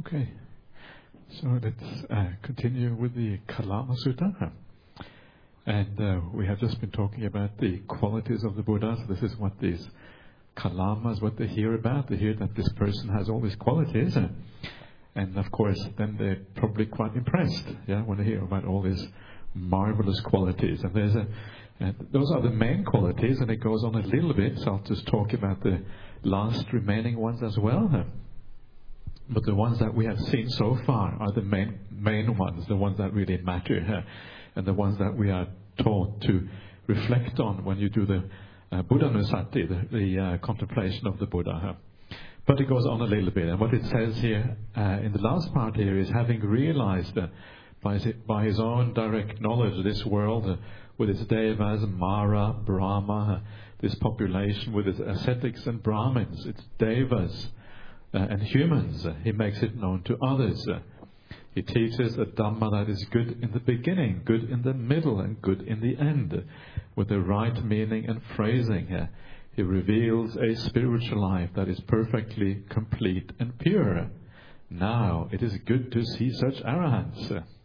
Okay, so let's continue with the Kalama Sutta. And we have just been talking about the qualities of the Buddha. So this is what these Kalamas, what they hear about. They hear that this person has all these qualities. And of course, then they're probably quite impressed, when they hear about all these marvelous qualities. And those are the main qualities, and it goes on a little bit, so I'll just talk about the last remaining ones as well. But the ones that we have seen so far are the main ones, the ones that really matter, and the ones that we are taught to reflect on when you do the Buddhanusati, the contemplation of the Buddha. But it goes on a little bit, and what it says here in the last part here is having realized by his own direct knowledge this world with its devas, Mara, Brahma, this population with its ascetics and Brahmins, its devas and humans, he makes it known to others. He teaches a Dhamma that is good in the beginning, good in the middle, and good in the end, with the right meaning and phrasing. He reveals a spiritual life that is perfectly complete and pure. Now, it is good to see such arahants.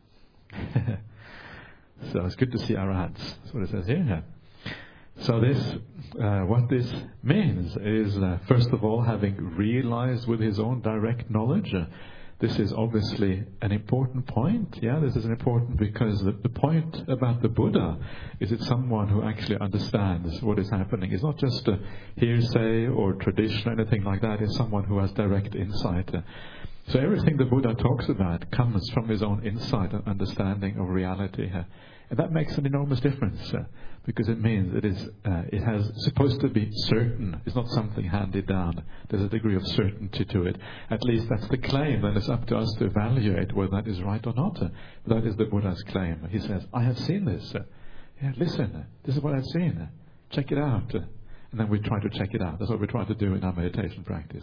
So it's good to see arahants. That's what it says here. So what this means is, first of all, having realized with his own direct knowledge. This is obviously an important point. This is important because the point about the Buddha is it's someone who actually understands what is happening. It's not just a hearsay or tradition or anything like that. It's someone who has direct insight. So everything the Buddha talks about comes from his own insight and understanding of reality. And that makes an enormous difference because it means it has supposed to be certain. It's not something handed down. There's a degree of certainty to it. At least that's the claim, and it's up to us to evaluate whether that is right or not. That is the Buddha's claim. He says, I have seen this. Listen, this is what I've seen. Check it out. And then we try to check it out. That's what we try to do in our meditation practice.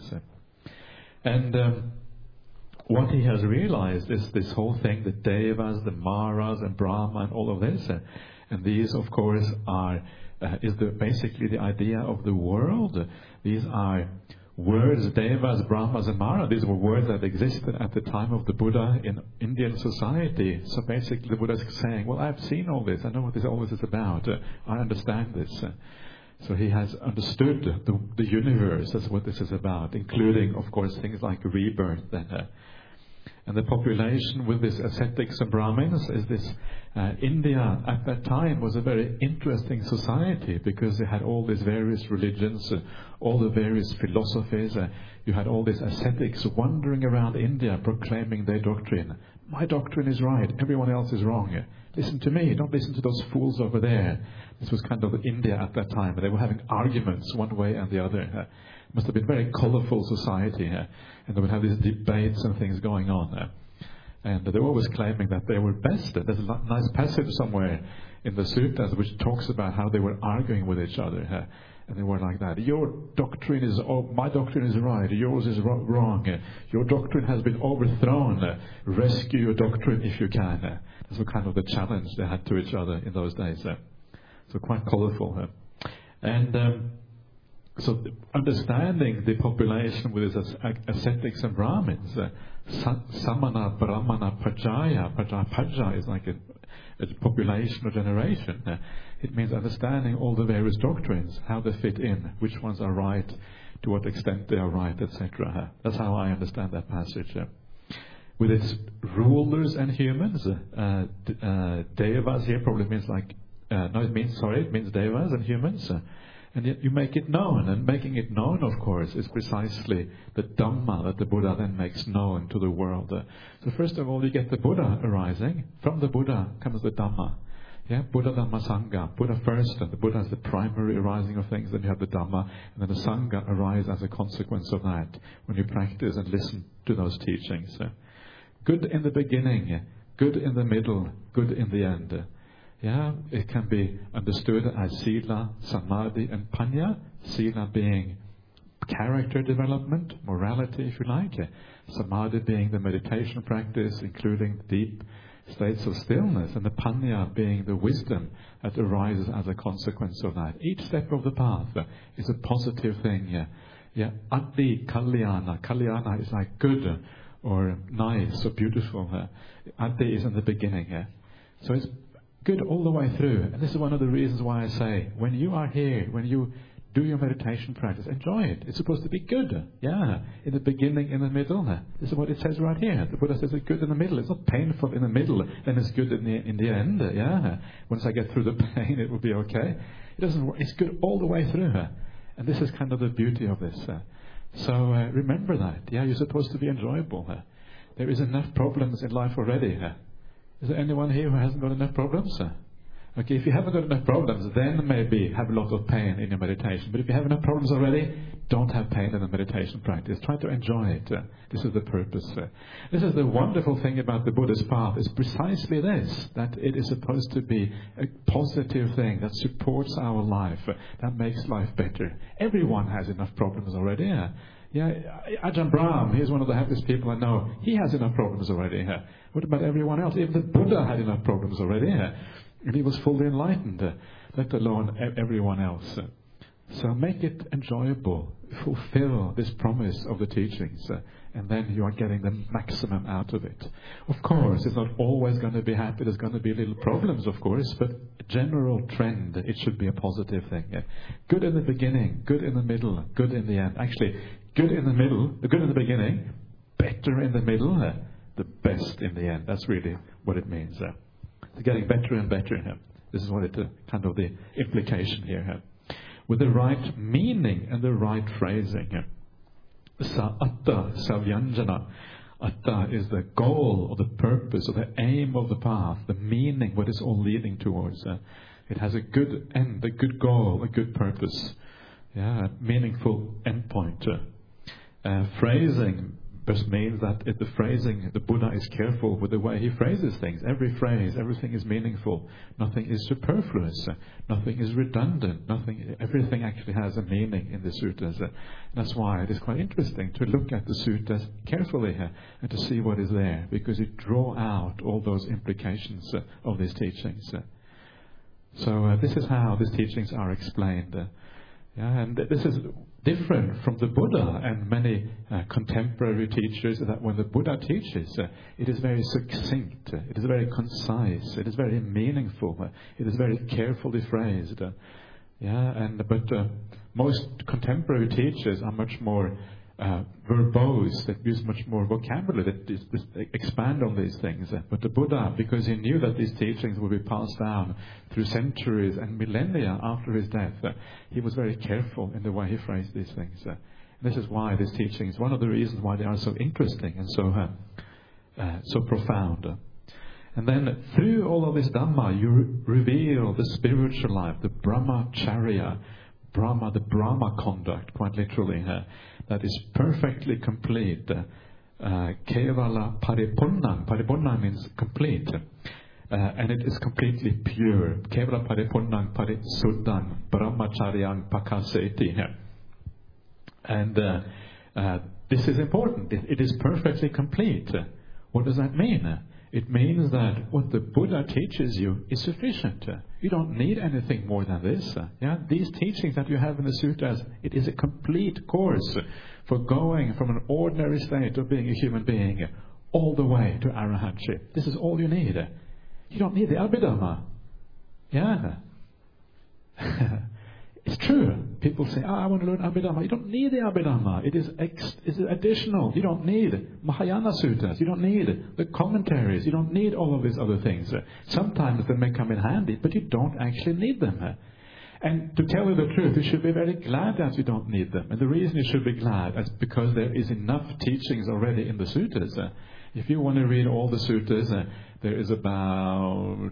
And what he has realized is this whole thing, the devas, the maras, and Brahma, and all of this. And these, of course, is basically the idea of the world. These are words, devas, brahmas, and mara. These were words that existed at the time of the Buddha in Indian society. So basically the Buddha is saying, well, I've seen all this. I know what all this is about. I understand this. So he has understood the universe. That's what this is about, including, of course, things like rebirth. And the population with this ascetics and Brahmins is this. India at that time was a very interesting society because they had all these various religions, all the various philosophies. You had all these ascetics wandering around India proclaiming their doctrine. My doctrine is right, everyone else is wrong. Listen to me, don't listen to those fools over there. This was kind of India at that time. They were having arguments one way and the other. It must have been a very colourful society. And they would have these debates and things going on. And they were always claiming that they were best. There's a nice passage somewhere in the suttas which talks about how they were arguing with each other. And they were like that. My doctrine is right. Yours is wrong. Your doctrine has been overthrown. Rescue your doctrine if you can. That's the kind of the challenge they had to each other in those days. So quite colourful. And so understanding the population with its ascetics and Brahmins, Samana, Brahmana, Pajaya. Paja is like a population or generation. It means understanding all the various doctrines, how they fit in, which ones are right, to what extent they are right, etc. That's how I understand that passage. With its rulers and humans, devas here probably means it means devas and humans. And yet you make it known, and making it known, of course, is precisely the Dhamma that the Buddha then makes known to the world. So first of all, you get the Buddha arising. From the Buddha comes the Dhamma. Buddha, Dhamma, Sangha. Buddha first, and the Buddha is the primary arising of things. Then you have the Dhamma, and then the Sangha arise as a consequence of that when you practice and listen to those teachings. Good in the beginning, good in the middle, good in the end. It can be understood as Sila, Samadhi, and Panya. Sila being character development, morality, if you like. Samadhi being the meditation practice, including deep states of stillness. And the Panya being the wisdom that arises as a consequence of that. Each step of the path is a positive thing. Adi Kalyana. Kalyana is like good or nice or beautiful. Adi is in the beginning. So it's good all the way through. And this is one of the reasons why I say, when you are here, when you do your meditation practice, enjoy it. It's supposed to be good. Yeah. In the beginning, in the middle. This is what it says right here. The Buddha says it's good in the middle. It's not painful in the middle, then it's good in the end. Yeah. Once I get through the pain, it will be okay. It doesn't work. It's good all the way through. And this is kind of the beauty of this. So remember that. Yeah, you're supposed to be enjoyable. There is enough problems in life already. Is there anyone here who hasn't got enough problems? Okay, if you haven't got enough problems, then maybe have a lot of pain in your meditation. But if you have enough problems already, don't have pain in the meditation practice. Try to enjoy it. This is the purpose. This is the wonderful thing about the Buddha's path, is precisely this, that it is supposed to be a positive thing that supports our life, that makes life better. Everyone has enough problems already. Yeah, Ajahn Brahm, he's one of the happiest people I know. He has enough problems already. What about everyone else? Even the Buddha had enough problems already. And he was fully enlightened, let alone everyone else. So make it enjoyable. Fulfill this promise of the teachings. And then you are getting the maximum out of it. Of course, it's not always going to be happy. There's going to be little problems, of course. But general trend, it should be a positive thing. Good in the beginning, good in the middle, good in the end. Actually, good in the middle, good in the beginning, better in the middle, the best in the end. That's really what it means. It's getting better and better. This is what kind of the implication here. With the right meaning and the right phrasing. Sa-atta, savyanjana. Atta is the goal or the purpose or the aim of the path, the meaning, what it's all leading towards. It has a good end, a good goal, a good purpose. Yeah, a meaningful endpoint. Phrasing just means that the phrasing, the Buddha is careful with the way he phrases things. Every phrase, everything is meaningful. Nothing is superfluous. Nothing is redundant. Everything actually has a meaning in the suttas. That's why it is quite interesting to look at the suttas carefully and to see what is there, because it draws out all those implications of these teachings. So this is how these teachings are explained. And this is different from the Buddha and many contemporary teachers, that when the Buddha teaches, it is very succinct, it is very concise, it is very meaningful, it is very carefully phrased. But most contemporary teachers are much more verbose, that use much more vocabulary, that expand on these things. But the Buddha, because he knew that these teachings would be passed down through centuries and millennia after his death, he was very careful in the way he phrased these things. This is why these teachings, one of the reasons why they are so interesting and so profound. And then through all of this Dhamma, you reveal the spiritual life, the Brahmacharya, the Brahma conduct, quite literally, that is perfectly complete. Kevala paripunnam. Paripunnam means complete. And it is completely pure. Kevala paripunnam parisuddham brahmacharyang pakaseti. And this is important. It is perfectly complete. What does that mean? It means that what the Buddha teaches you is sufficient. You don't need anything more than this. These teachings that you have in the suttas, it is a complete course for going from an ordinary state of being a human being all the way to arahantship. This is all you need. You don't need the Abhidhamma. It's true. People say, I want to learn Abhidhamma. You don't need the Abhidhamma. It is additional. You don't need Mahayana suttas. You don't need the commentaries. You don't need all of these other things. Sometimes they may come in handy, but you don't actually need them. And to tell you the truth, you should be very glad that you don't need them. And the reason you should be glad is because there is enough teachings already in the suttas. If you want to read all the suttas, there is about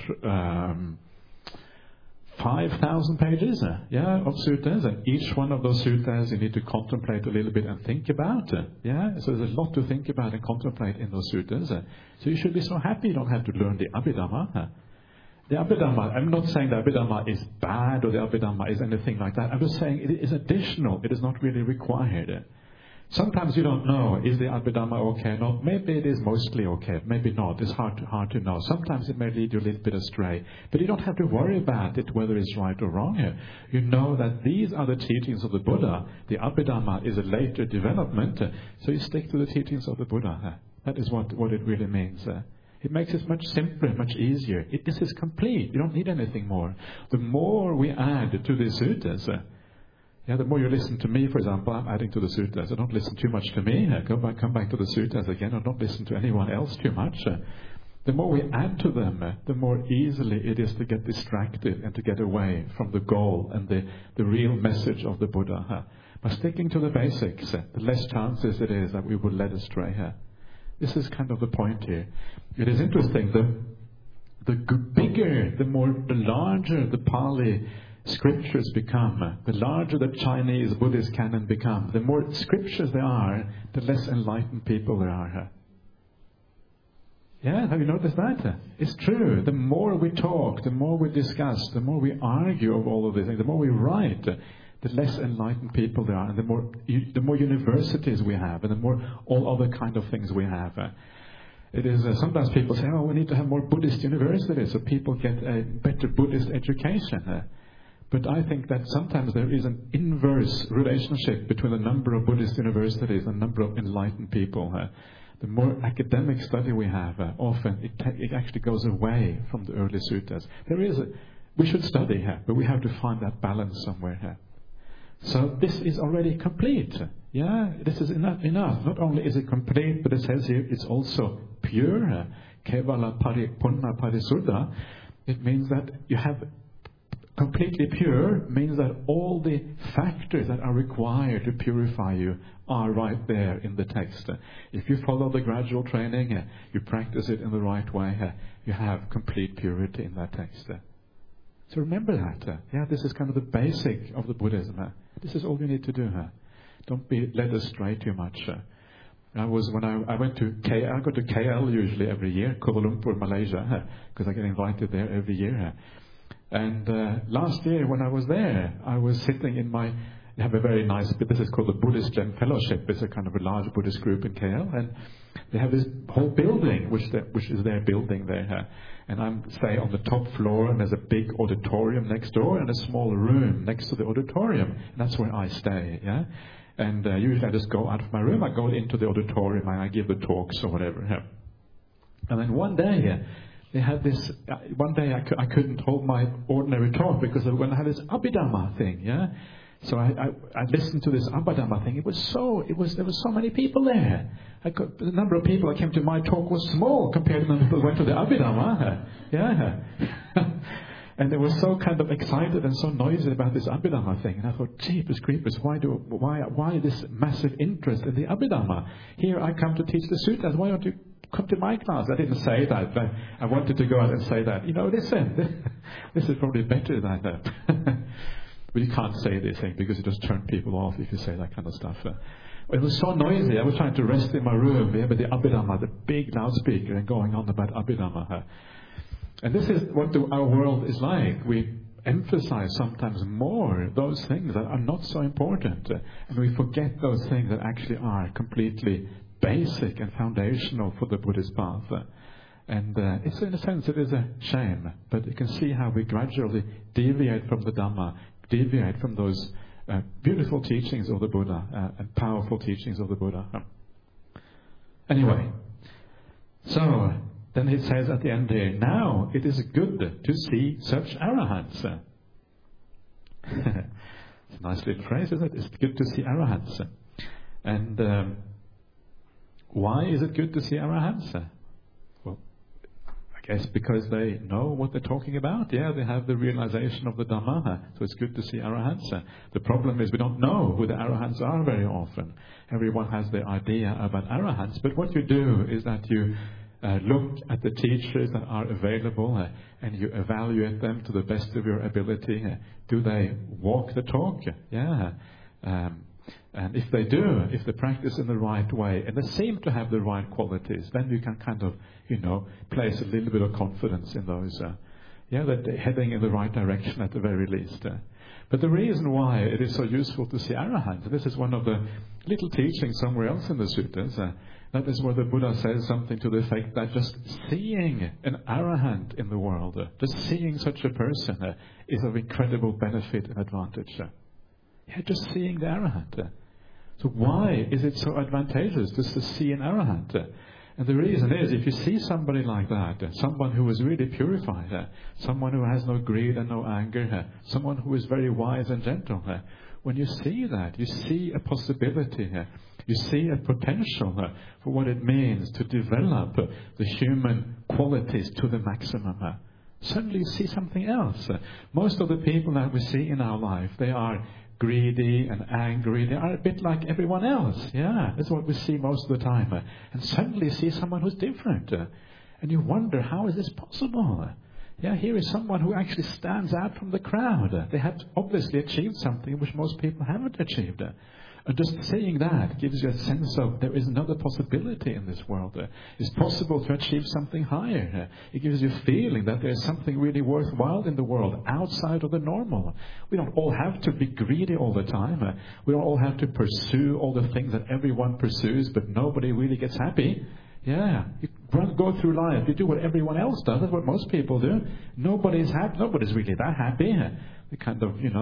5,000 pages of suttas, and each one of those suttas you need to contemplate a little bit and think about. So there's a lot to think about and contemplate in those suttas. So you should be so happy you don't have to learn the Abhidhamma. The Abhidhamma, I'm not saying the Abhidhamma is bad or the Abhidhamma is anything like that. I'm just saying it is additional. It is not really required. Sometimes you don't know, is the Abhidhamma okay or not? Maybe it is mostly okay, maybe not. It's hard to know. Sometimes it may lead you a little bit astray. But you don't have to worry about it, whether it's right or wrong here. You know that these are the teachings of the Buddha. The Abhidhamma is a later development, so you stick to the teachings of the Buddha. That is what it really means. It makes it much simpler, much easier. This is complete. You don't need anything more. The more we add to the suttas, the more you listen to me, for example, I'm adding to the suttas. I don't listen too much to me. Come back to the suttas again. I don't listen to anyone else too much. The more we add to them, the more easily it is to get distracted and to get away from the goal and the real message of the Buddha. By sticking to the basics, the less chances it is that we will let astray. This is kind of the point here. It is interesting. The bigger, the larger the Pali scriptures become, the larger the Chinese Buddhist canon become, the more scriptures there are, the less enlightened people there are. Yeah, have you noticed that? It's true. The more we talk, the more we discuss, the more we argue of all of these things, the more we write, the less enlightened people there are, and the more universities we have, and the more all other kind of things we have. It is sometimes people say, we need to have more Buddhist universities so people get a better Buddhist education. But I think that sometimes there is an inverse relationship between the number of Buddhist universities and the number of enlightened people. The more academic study we have, often it actually goes away from the early suttas. We should study here, but we have to find that balance somewhere here. So this is already complete. Yeah, this is enough. Not only is it complete, but it says here it's also pure. Kevala punna parisuddha. It means that you have completely pure, means that all the factors that are required to purify you are right there in the text. If you follow the gradual training, you practice it in the right way, you have complete purity in that text. So remember that. This is kind of the basic of the Buddhism. This is all you need to do. Don't be led astray too much. I went to KL. I go to KL usually every year, Kuala Lumpur, Malaysia, because I get invited there every year. And last year when I was there, I was sitting in they have a very nice, this is called the Buddhist Gem Fellowship. It's a kind of a large Buddhist group in KL. And they have this whole building, which is their building there. And I'm staying on the top floor, and there's a big auditorium next door and a small room next to the auditorium. And that's where I stay, And usually I just go out of my room, I go into the auditorium, and I give the talks or whatever. And then one day, they had this. One day I couldn't hold my ordinary talk because they were going to have this Abhidhamma thing, So I listened to this Abhidhamma thing. There were so many people there. The number of people that came to my talk was small compared to the people who went to the Abhidhamma. And they were so kind of excited and so noisy about this Abhidhamma thing. And I thought, jeepers creepers, why this massive interest in the Abhidhamma? Here I come to teach the suttas. Why don't you come to my class? I didn't say that, but I wanted to go out and say that. Listen, this is probably better than that. But you can't say this thing because you just turn people off if you say that kind of stuff. It was so noisy. I was trying to rest in my room. We have the Abhidhamma, the big loudspeaker, and going on about Abhidhamma. And this is what our world is like. We emphasize sometimes more those things that are not so important. And we forget those things that actually are completely basic and foundational for the Buddhist path. And it's in a sense it is a shame. But you can see how we gradually deviate from the Dhamma, deviate from those beautiful teachings of the Buddha and powerful teachings of the Buddha. Anyway, so then it says at the end here, now it is good to see such arahants. It's a nice little phrase, isn't it? It's good to see arahants. And why is it good to see arahants? Well, I guess because they know what they're talking about. They have the realization of the Dhamma. So it's good to see arahants. The problem is we don't know who the arahants are very often. Everyone has their idea about arahants. But what you do is that you look at the teachers that are available and you evaluate them to the best of your ability. Do they walk the talk? And if they do, if they practice in the right way, and they seem to have the right qualities, then you can kind of, place a little bit of confidence in those. That they're heading in the right direction at the very least. But the reason why it is so useful to see arahants, and this is one of the little teachings somewhere else in the suttas, that is where the Buddha says something to the effect that just seeing an arahant in the world, just seeing such a person is of incredible benefit and advantage. Just seeing the arahant. So why is it so advantageous just to see an arahant? And the reason is, if you see somebody like that, someone who is really purified, someone who has no greed and no anger, someone who is very wise and gentle, when you see that, you see a possibility, you see a potential for what it means to develop the human qualities to the maximum. Suddenly you see something else. Most of the people that we see in our life, they are greedy and angry. They are a bit like everyone else. That's what we see most of the time. And suddenly you see someone who's different. And you wonder, how is this possible? Here is someone who actually stands out from the crowd. They have obviously achieved something which most people haven't achieved. And just saying that gives you a sense of there is another possibility in this world. It's possible to achieve something higher. It gives you a feeling that there's something really worthwhile in the world outside of the normal. We don't all have to be greedy all the time. We don't all have to pursue all the things that everyone pursues, but nobody really gets happy. You go through life, you do what everyone else does. That's what most people do. Nobody's happy. Nobody's really that happy. They kind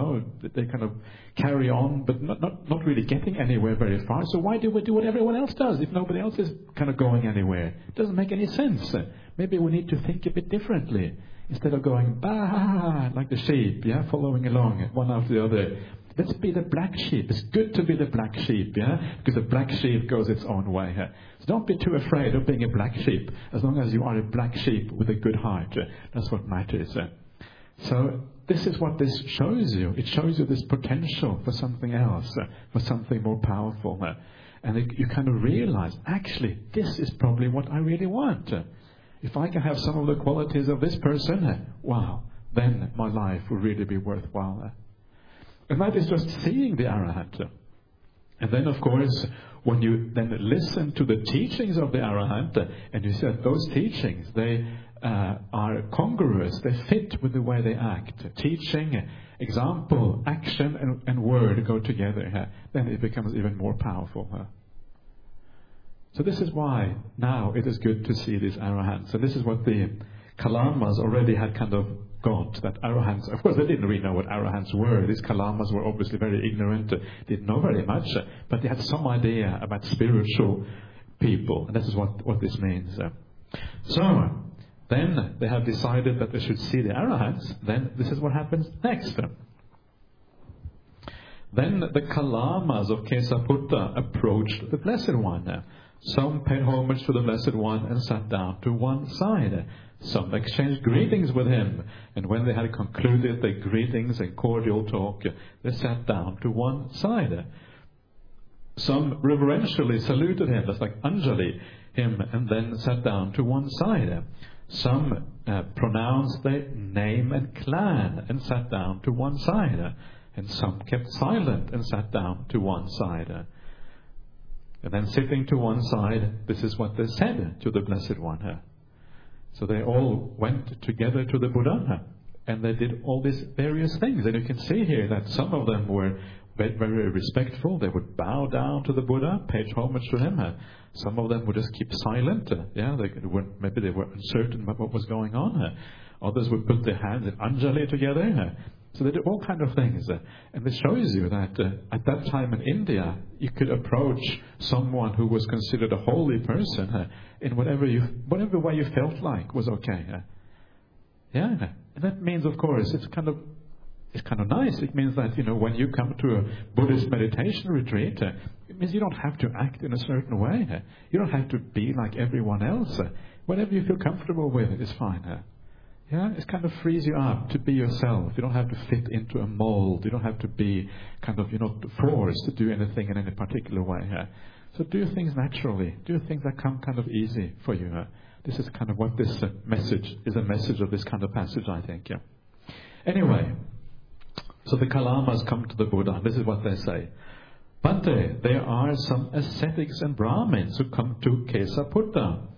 of carry on, but not really getting anywhere very far. So why do we do what everyone else does if nobody else is kind of going anywhere? It doesn't make any sense. Maybe we need to think a bit differently. Instead of going, bah, like the sheep, following along one after the other. Let's be the black sheep. It's good to be the black sheep, because the black sheep goes its own way. So don't be too afraid of being a black sheep, as long as you are a black sheep with a good heart. That's what matters. So this is what this shows you. It shows you this potential for something else, for something more powerful. And you kind of realize, actually, this is probably what I really want. If I can have some of the qualities of this person, wow, then my life will really be worthwhile. And that is just seeing the arahant. And then, of course, when you then listen to the teachings of the arahant, and you see that those teachings, they are congruous, they fit with the way they act. Teaching, example, action, and word go together. Then it becomes even more powerful. So this is why now it is good to see these arahants. And this is what the Kalamas already had kind of got, that arahants, of course they didn't really know what arahants were. These Kalamas were obviously very ignorant, didn't know very much, but they had some idea about spiritual people, and this is what this means. So, then they have decided that they should see the arahants. Then this is what happens next. Then the Kalamas of Kesaputta approached the Blessed One. Some paid homage to the Blessed One and sat down to one side. Some exchanged greetings with him, and when they had concluded their greetings and cordial talk, they sat down to one side. Some reverentially saluted him, that's like Anjali, him, and then sat down to one side. Some pronounced their name and clan and sat down to one side. And some kept silent and sat down to one side. And then sitting to one side, this is what they said to the Blessed One. So they all went together to the Buddha, and they did all these various things. And you can see here that some of them were very respectful. They would bow down to the Buddha, pay homage to him. Some of them would just keep silent. Maybe they were uncertain about what was going on. Others would put their hands in Anjali together. So they did all kind of things. And this shows you that at that time in India, you could approach someone who was considered a holy person in whatever way you felt like was okay. And that means, of course, it's kind of nice. It means that, when you come to a Buddhist meditation retreat, it means you don't have to act in a certain way. You don't have to be like everyone else. Whatever you feel comfortable with is fine. It kind of frees you up to be yourself. You don't have to fit into a mold. You don't have to be kind of, forced to do anything in any particular way. So do things naturally. Do things that come kind of easy for you. This is kind of what this message is, a message of this kind of passage, I think. Anyway, so the Kalamas come to the Buddha. This is what they say. Bhante, there are some ascetics and Brahmins who come to Kesaputta.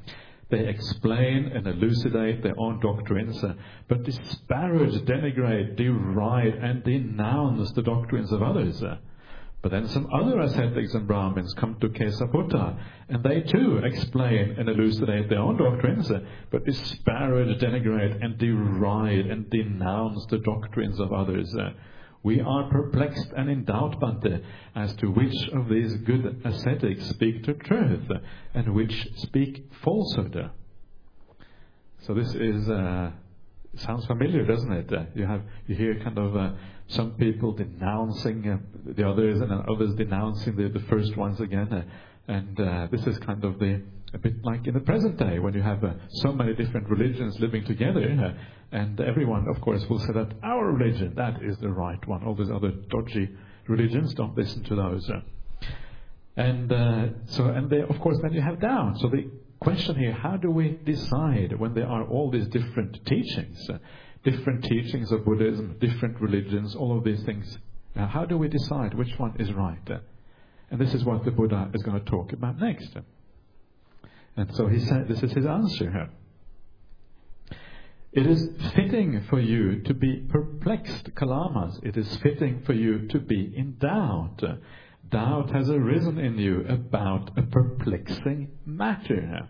They explain and elucidate their own doctrines, but disparage, denigrate, deride, and denounce the doctrines of others. But then some other ascetics and Brahmins come to Kesaputta, and they too explain and elucidate their own doctrines, but disparage, denigrate, and deride, and denounce the doctrines of others. We are perplexed and in doubt, Bhante, as to which of these good ascetics speak the truth, and which speak falsehood. So this is sounds familiar, doesn't it? You hear kind of some people denouncing the others, and then others denouncing the first ones again. And this is kind of a bit like in the present day, when you have so many different religions living together, and everyone, of course, will say that our religion, that is the right one. All these other dodgy religions, don't listen to those. And they, of course, then you have doubt. So the question here, how do we decide when there are all these different teachings of Buddhism, different religions, all of these things? How do we decide which one is right? And this is what the Buddha is going to talk about next. And so he said, this is his answer here. It is fitting for you to be perplexed, Kalamas. It is fitting for you to be in doubt. Doubt has arisen in you about a perplexing matter.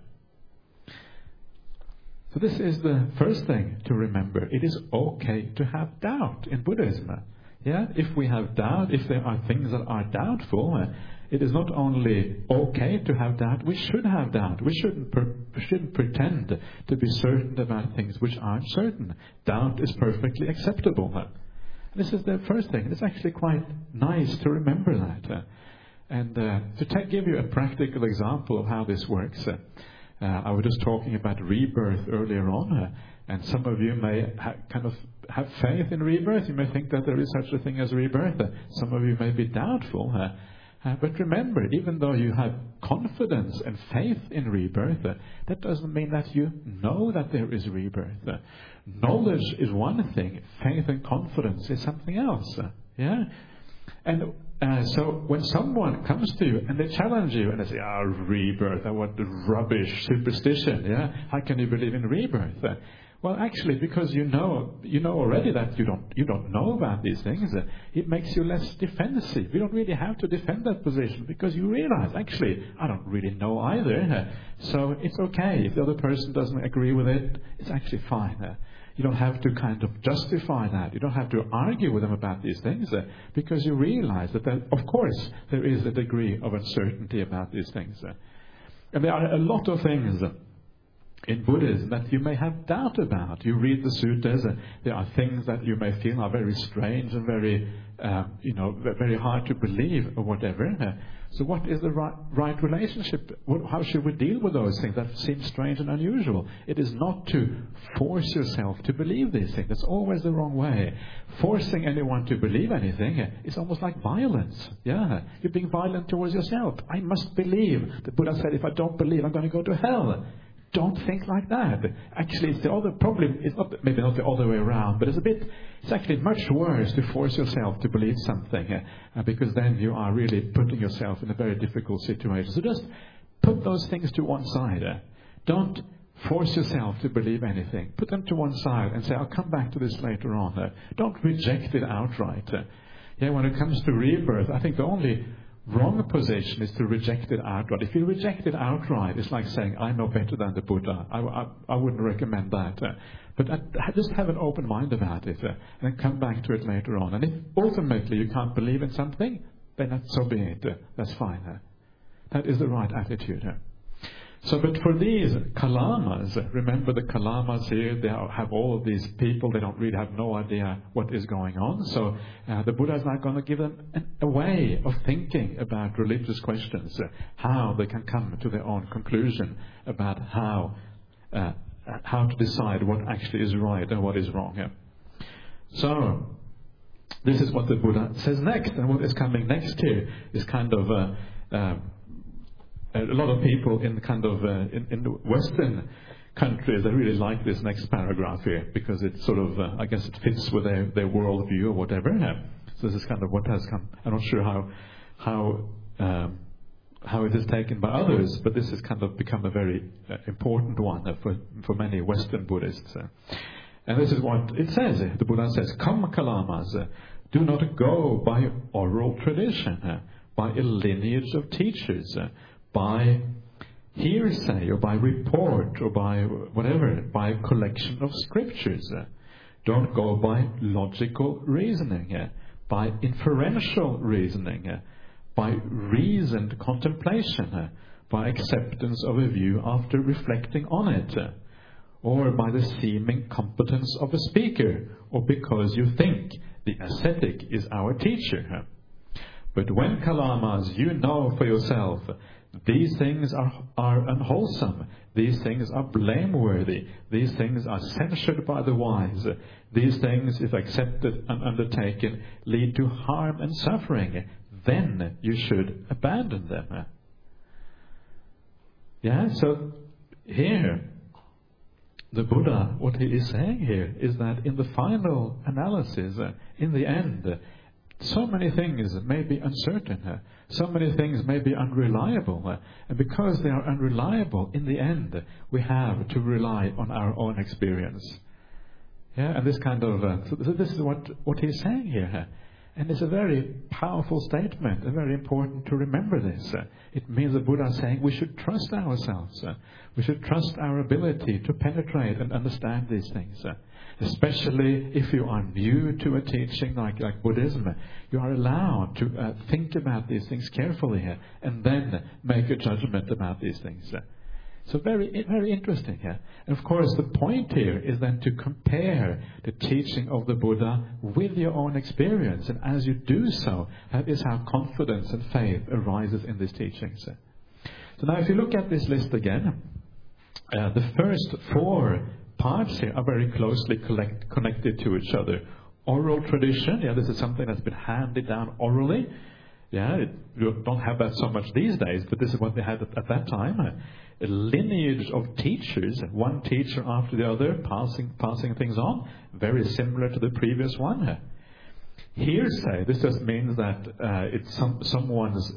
So this is the first thing to remember. It is okay to have doubt in Buddhism. Yeah, if we have doubt, if there are things that are doubtful, it is not only okay to have doubt, we should have doubt. We shouldn't pretend to be certain about things which aren't certain. Doubt is perfectly acceptable. This is the first thing. It's actually quite nice to remember that. And to give you a practical example of how this works, I was just talking about rebirth earlier on, and some of you may have faith in rebirth. You may think that there is such a thing as rebirth. Some of you may be doubtful. But remember, even though you have confidence and faith in rebirth, that doesn't mean that you know that there is rebirth. Knowledge is one thing, faith and confidence is something else. Yeah? And so when someone comes to you and they challenge you and they say, rebirth, what rubbish, superstition, yeah? How can you believe in rebirth? Well, actually, because you know already that you don't know about these things, it makes you less defensive. You don't really have to defend that position because you realize, actually, I don't really know either. So it's okay. If the other person doesn't agree with it, it's actually fine. You don't have to kind of justify that. You don't have to argue with them about these things because you realize that, of course, there is a degree of uncertainty about these things. And there are a lot of things in Buddhism that you may have doubt about. You read the suttas, there are things that you may feel are very strange and very, very hard to believe or whatever. So what is the right relationship? How should we deal with those things that seem strange and unusual? It is not to force yourself to believe these things. That's always the wrong way. Forcing anyone to believe anything is almost like violence. Yeah, you're being violent towards yourself. I must believe. The Buddha said, if I don't believe, I'm going to go to hell. Don't think like that. Actually, it's the other problem. It's not, maybe not the other way around, but it's actually much worse to force yourself to believe something, because then you are really putting yourself in a very difficult situation. So just put those things to one side. Don't force yourself to believe anything. Put them to one side and say, I'll come back to this later on. Don't reject it outright. When it comes to rebirth, I think the only wrong position is to reject it outright. If you reject it outright, it's like saying, I know better than the Buddha. I wouldn't recommend that. But just have an open mind about it and then come back to it later on. And if ultimately you can't believe in something, then so be it. That's fine. That is the right attitude. So, but for these Kalamas, remember the Kalamas here, they have all of these people, they don't really have no idea what is going on. So the Buddha is now going to give them a way of thinking about religious questions, how they can come to their own conclusion about how to decide what actually is right and what is wrong. So this is what the Buddha says next, and what is coming next here is kind of a lot of people in in the Western countries, they really like this next paragraph here because it sort of, I guess it fits with their worldview or whatever. So this is kind of what has come. I'm not sure how it is taken by others, but this has kind of become a very important one for many Western Buddhists. And this is what it says. The Buddha says, "Come, Kalamas, do not go by oral tradition, by a lineage of teachers, by hearsay or by report or by whatever, by a collection of scriptures. Don't go by logical reasoning, by inferential reasoning, by reasoned contemplation, by acceptance of a view after reflecting on it, or by the seeming competence of a speaker, or because you think the ascetic is our teacher. But when, Kalamas, you know for yourself, these things are unwholesome, these things are blameworthy, these things are censured by the wise, these things, if accepted and undertaken, lead to harm and suffering, then you should abandon them." So here, the Buddha, what he is saying here is that in the final analysis, in the end, so many things may be uncertain, so many things may be unreliable, and because they are unreliable, in the end, we have to rely on our own experience. And this kind of, so this is what he's saying here. And it's a very powerful statement, and very important to remember this. It means the Buddha is saying we should trust ourselves. We should trust our ability to penetrate and understand these things. Especially if you are new to a teaching like Buddhism, you are allowed to think about these things carefully and then make a judgment about these things. So very, very interesting here. And of course, the point here is then to compare the teaching of the Buddha with your own experience. And as you do so, that is how confidence and faith arises in these teachings. So now if you look at this list again, the first 4 parts here are very closely connected to each other. Oral tradition, this is something that's been handed down orally. You don't have that so much these days, but this is what they had at that time. A lineage of teachers, one teacher after the other, passing things on, very similar to the previous one. Hearsay, this just means that it's someone's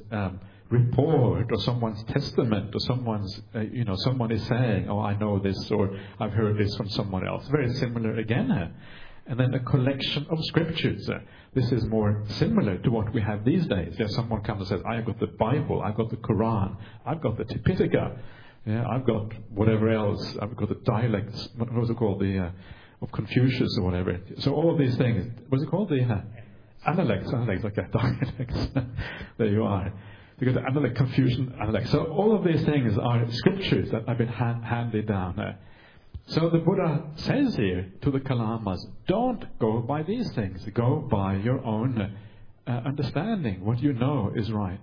report or someone's testament or someone's, someone is saying, "Oh, I know this," or "I've heard this from someone else." Very similar again. And then a collection of scriptures. This is more similar to what we have these days. Someone comes and says, "I've got the Bible, I've got the Quran, I've got the Tipitaka, I've got whatever else, I've got the dialects," what was it called, of Confucius or whatever. So all of these things, what's it called? The Analects, okay, dialects. There you are. You got the Analect, Confucian, Analect. So all of these things are scriptures that have been handed down. So the Buddha says here to the Kalamas, don't go by these things. Go by your own understanding. What you know is right.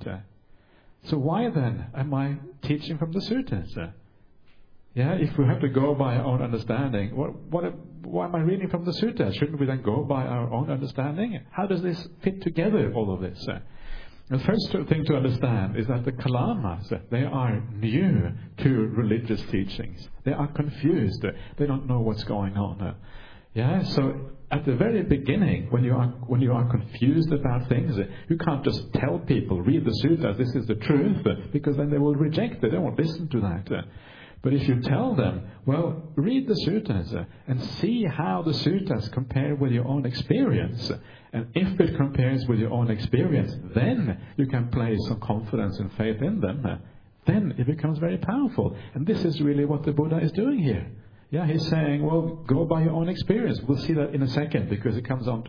So why then am I teaching from the suttas? If we have to go by our own understanding, why am I reading from the suttas? Shouldn't we then go by our own understanding? How does this fit together, all of this? The first thing to understand is that the Kalamas, they are new to religious teachings. They are confused. They don't know what's going on. So at the very beginning, when you are confused about things, you can't just tell people, read the suttas, this is the truth, because then they will reject it. They won't listen to that. But if you tell them, well, read the suttas and see how the suttas compare with your own experience. And if it compares with your own experience, then you can place some confidence and faith in them. Then it becomes very powerful. And this is really what the Buddha is doing here. He's saying, well, go by your own experience. We'll see that in a second, because it comes on to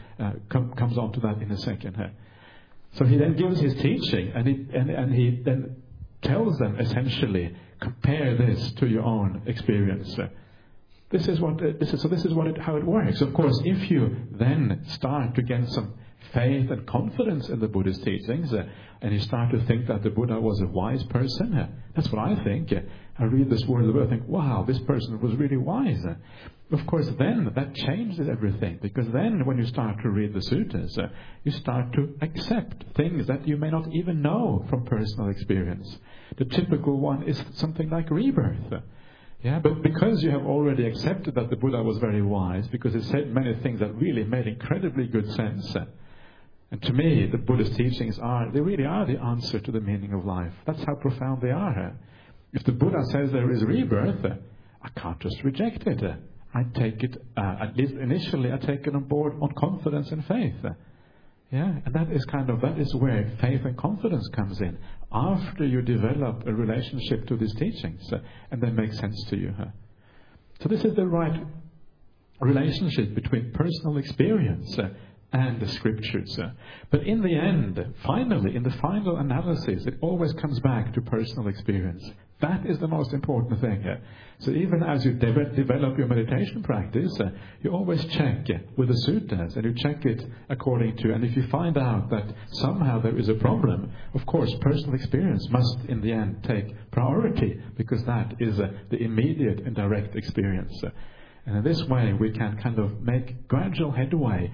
that in a second. So he then gives his teaching, and he then tells them essentially, compare this to your own experience. This is how it works. Of course, if you then start to gain some faith and confidence in the Buddhist teachings, and you start to think that the Buddha was a wise person, that's what I think. I read this word of the Buddha, I think, wow, this person was really wise. Of course, then that changes everything, because then when you start to read the suttas, you start to accept things that you may not even know from personal experience. The typical one is something like rebirth. But because you have already accepted that the Buddha was very wise, because he said many things that really made incredibly good sense, And to me, the Buddhist teachings they really are the answer to the meaning of life. That's how profound they are. If the Buddha says there is rebirth, I can't just reject it. I take it, at least initially, I take it on board on confidence and faith. Yeah, and that is where faith and confidence comes in. After you develop a relationship to these teachings, and they make sense to you. So this is the right relationship between personal experience and the scriptures. But in the end, finally, in the final analysis, it always comes back to personal experience. That is the most important thing. So even as you develop your meditation practice, you always check with the suttas, and you check it according to, and if you find out that somehow there is a problem, of course personal experience must in the end take priority, because that is the immediate and direct experience. And in this way we can kind of make gradual headway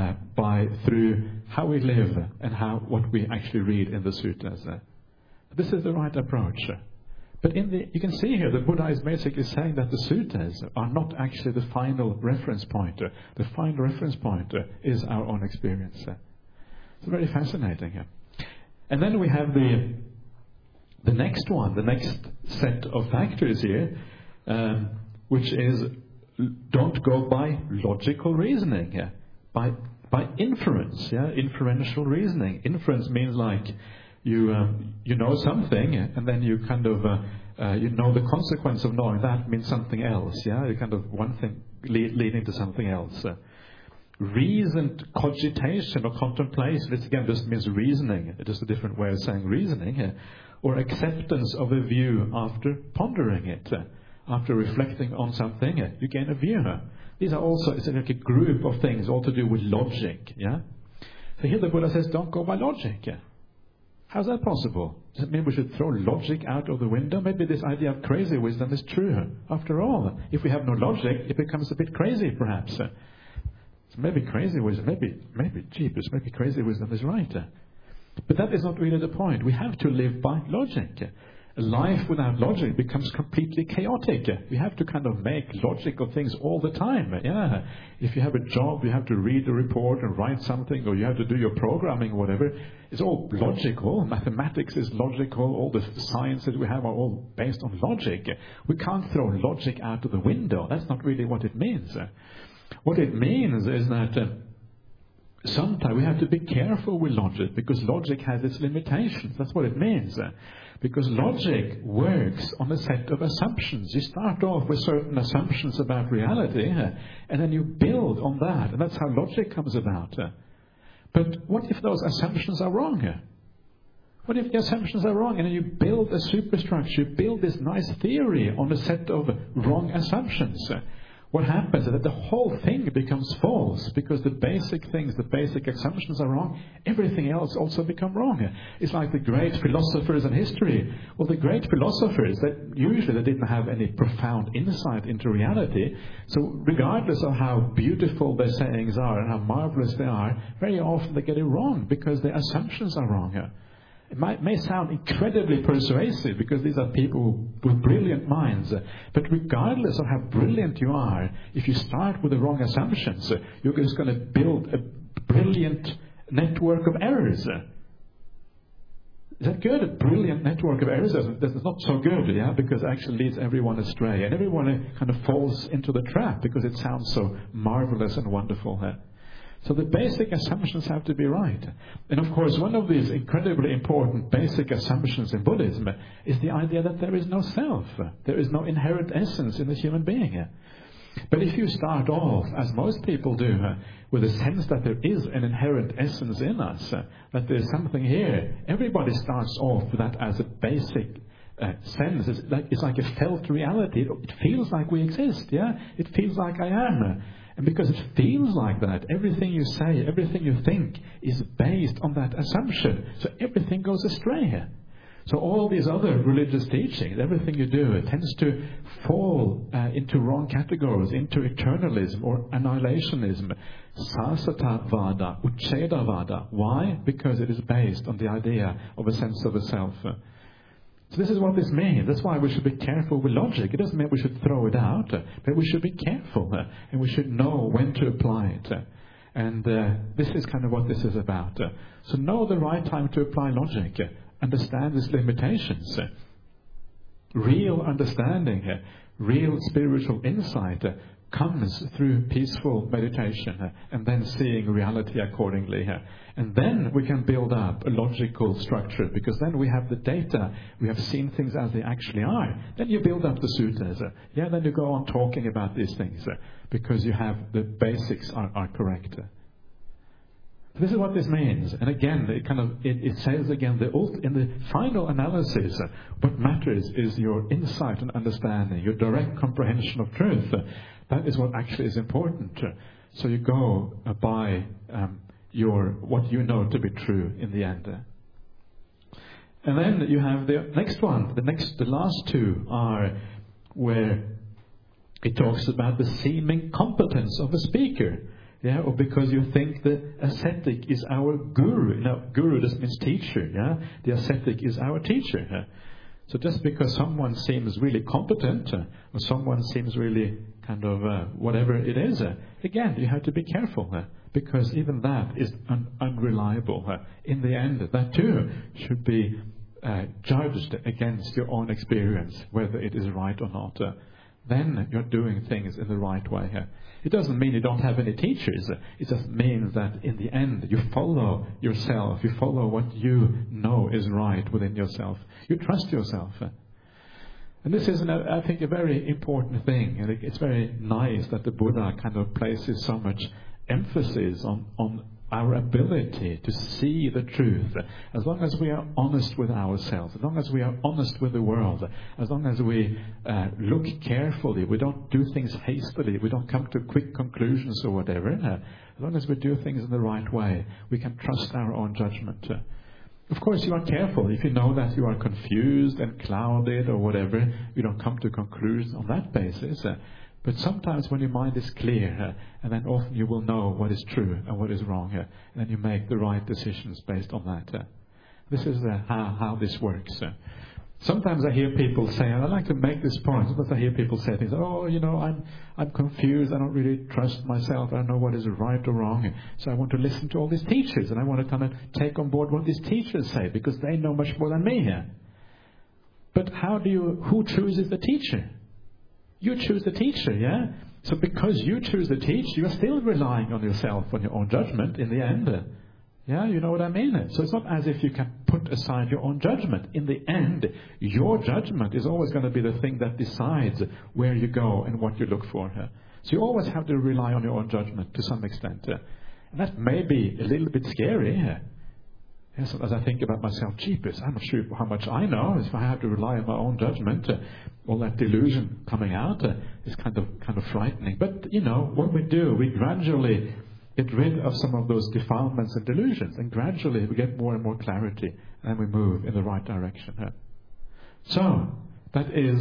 through how we live and what we actually read in the suttas. This is the right approach. But you can see here the Buddha is basically saying that the suttas are not actually the final reference point. The final reference point is our own experience. It's very fascinating. And then we have the next one, the next set of factors here, which is don't go by logical reasoning, by inference, inferential reasoning. Inference means like you know something, and then you kind of you know the consequence of knowing that means something else. You kind of one thing leading to something else. Reasoned cogitation or contemplation, this again just means reasoning. It is a different way of saying reasoning, or acceptance of a view after pondering it. After reflecting on something, you gain a view. These are also, it's like a group of things all to do with logic. So here the Buddha says, don't go by logic. How's that possible? Does it mean we should throw logic out of the window? Maybe this idea of crazy wisdom is true. After all, if we have no logic, it becomes a bit crazy, perhaps. So maybe crazy wisdom, maybe crazy wisdom is right. But that is not really the point. We have to live by logic. A life without logic becomes completely chaotic. We have to kind of make logical things all the time. If you have a job, you have to read a report and write something, or you have to do your programming or whatever. It's all logical. Mathematics is logical. All the sciences we have are all based on logic. We can't throw logic out of the window. That's not really what it means. What it means is that sometimes we have to be careful with logic, because logic has its limitations. That's what it means. Because logic works on a set of assumptions. You start off with certain assumptions about reality, and then you build on that. And that's how logic comes about. But what if those assumptions are wrong? What if the assumptions are wrong, and then you build a superstructure, you build this nice theory on a set of wrong assumptions? What happens is that the whole thing becomes false, because the basic things, the basic assumptions are wrong. Everything else also becomes wrong. It's like the great philosophers in history. Well, the great philosophers, they didn't have any profound insight into reality. So regardless of how beautiful their sayings are and how marvelous they are, very often they get it wrong because their assumptions are wrong. It may sound incredibly persuasive, because these are people with brilliant minds. But regardless of how brilliant you are, if you start with the wrong assumptions, you're just going to build a brilliant network of errors. Is that good? A brilliant network of errors? That's not so good, because it actually leads everyone astray. And everyone kind of falls into the trap because it sounds so marvelous and wonderful. So the basic assumptions have to be right. And of course, one of these incredibly important basic assumptions in Buddhism is the idea that there is no self. There is no inherent essence in the human being. But if you start off, as most people do, with a sense that there is an inherent essence in us, that there is something here, everybody starts off with that as a basic sense. It's like a felt reality. It feels like we exist, It feels like I am. And because it feels like that, everything you say, everything you think is based on that assumption. So everything goes astray. So all these other religious teachings, everything you do, it tends to fall into wrong categories, into eternalism or annihilationism, sasatavada, uchedavada. Why? Because it is based on the idea of a sense of a self. So this is what this means. That's why we should be careful with logic. It doesn't mean we should throw it out, but we should be careful, and we should know when to apply it. And this is kind of what this is about. So know the right time to apply logic. Understand its limitations. Real understanding, real spiritual insight comes through peaceful meditation and then seeing reality accordingly. And then we can build up a logical structure, because then we have the data, we have seen things as they actually are. Then you build up the suttas. Then you go on talking about these things because you have the basics are correct. This is what this means. And again, it says again, in the final analysis, what matters is your insight and understanding, your direct comprehension of truth. That is what actually is important. So you go by what you know to be true in the end. And then you have the next one. The last two are where it talks about the seeming competence of a speaker. Or because you think the ascetic is our guru. Now, guru just means teacher. The ascetic is our teacher. So just because someone seems really competent, or someone seems really kind of whatever it is, again, you have to be careful, because even that is unreliable. In the end, that too should be judged against your own experience, whether it is right or not. Then you're doing things in the right way. It doesn't mean you don't have any teachers. It just means that in the end you follow yourself. You follow what you know is right within yourself. You trust yourself. And this is, I think, a very important thing. And it's very nice that the Buddha kind of places so much emphasis on our ability to see the truth. As long as we are honest with ourselves, as long as we are honest with the world, as long as we look carefully, we don't do things hastily, we don't come to quick conclusions or whatever. As long as we do things in the right way, we can trust our own judgment. Of course, you are careful. If you know that you are confused and clouded or whatever, you don't come to conclusions on that basis. But sometimes when your mind is clear, and then often you will know what is true and what is wrong, and then you make the right decisions based on that. This is how this works. Sometimes I hear people say, and I like to make this point, sometimes I hear people say things, I'm confused, I don't really trust myself, I don't know what is right or wrong, so I want to listen to all these teachers, and I want to kind of take on board what these teachers say, because they know much more than me. But who chooses the teacher? You choose the teacher, So because you choose the teacher, you are still relying on yourself, on your own judgment in the end. You know what I mean? So it's not as if you can put aside your own judgment. In the end, your judgment is always going to be the thing that decides where you go and what you look for. So you always have to rely on your own judgment to some extent. And that may be a little bit scary. So as I think about myself, jeepers, I'm not sure how much I know. If I have to rely on my own judgment, all that delusion coming out is kind of frightening. But what we do, we gradually get rid of some of those defilements and delusions, and gradually we get more and more clarity, and we move in the right direction. So that is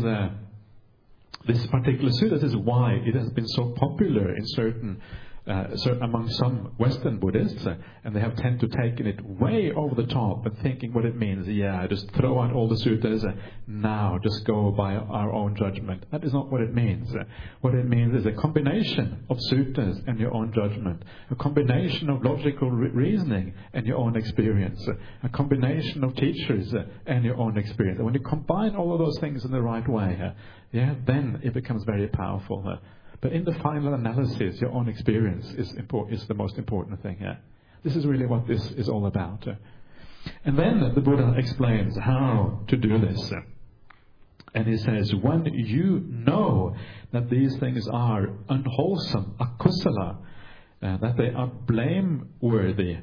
this particular sutta. This is why it has been so popular in certain among some Western Buddhists, and they have tended to taken it way over the top and thinking what it means. Just throw out all the suttas, now just go by our own judgment. That is not what it means. What it means is a combination of suttas and your own judgment, a combination of logical reasoning and your own experience, a combination of teachers and your own experience. And when you combine all of those things in the right way, then it becomes very powerful. But in the final analysis, your own experience is the most important thing here. This is really what this is all about. And then the Buddha explains how to do this. And he says, when you know that these things are unwholesome, akusala, that they are blameworthy,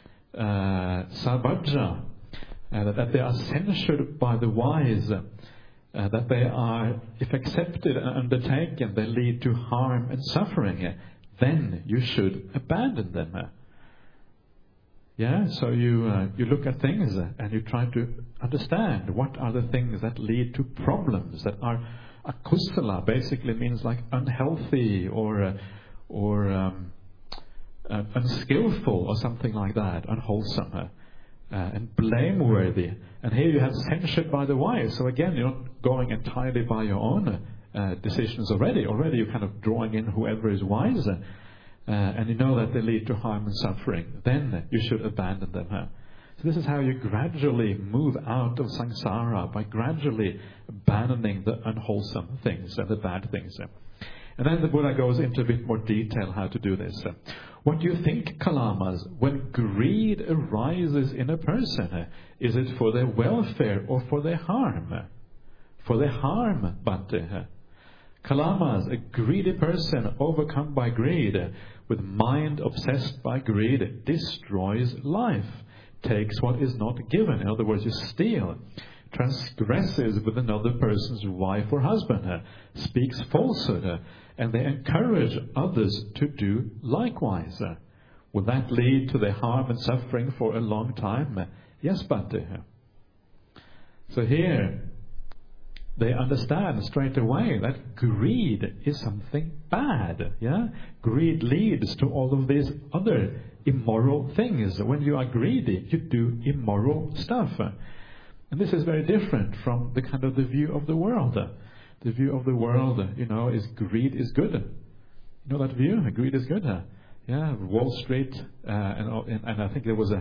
sabajja, that they are censured by the wise, that they are, if accepted and undertaken, they lead to harm and suffering, then you should abandon them. So you look at things and you try to understand what are the things that lead to problems that are akusala, basically means like unhealthy or unskillful or something like that, unwholesome. And blameworthy. And here you have censured by the wise. So again, you're not going entirely by your own decisions already. Already you're kind of drawing in whoever is wise. and you know that they lead to harm and suffering, then you should abandon them. So this is how you gradually move out of samsara, by gradually abandoning the unwholesome things and the bad things. And then the Buddha goes into a bit more detail how to do this. What do you think, Kalamas, when greed arises in a person? Is it for their welfare or for their harm? For their harm, Bhante. Kalamas, a greedy person overcome by greed, with mind obsessed by greed, destroys life, takes what is not given. In other words, you steal, transgresses with another person's wife or husband, speaks falsehood, and they encourage others to do likewise. Will that lead to their harm and suffering for a long time? Yes, Bhante. So here, they understand straight away that greed is something bad. Yeah, greed leads to all of these other immoral things. When you are greedy, you do immoral stuff, and this is very different from the kind of the view of the world. The view of the world, is greed is good. You know that view? Greed is good. Yeah, Wall Street, and I think there was a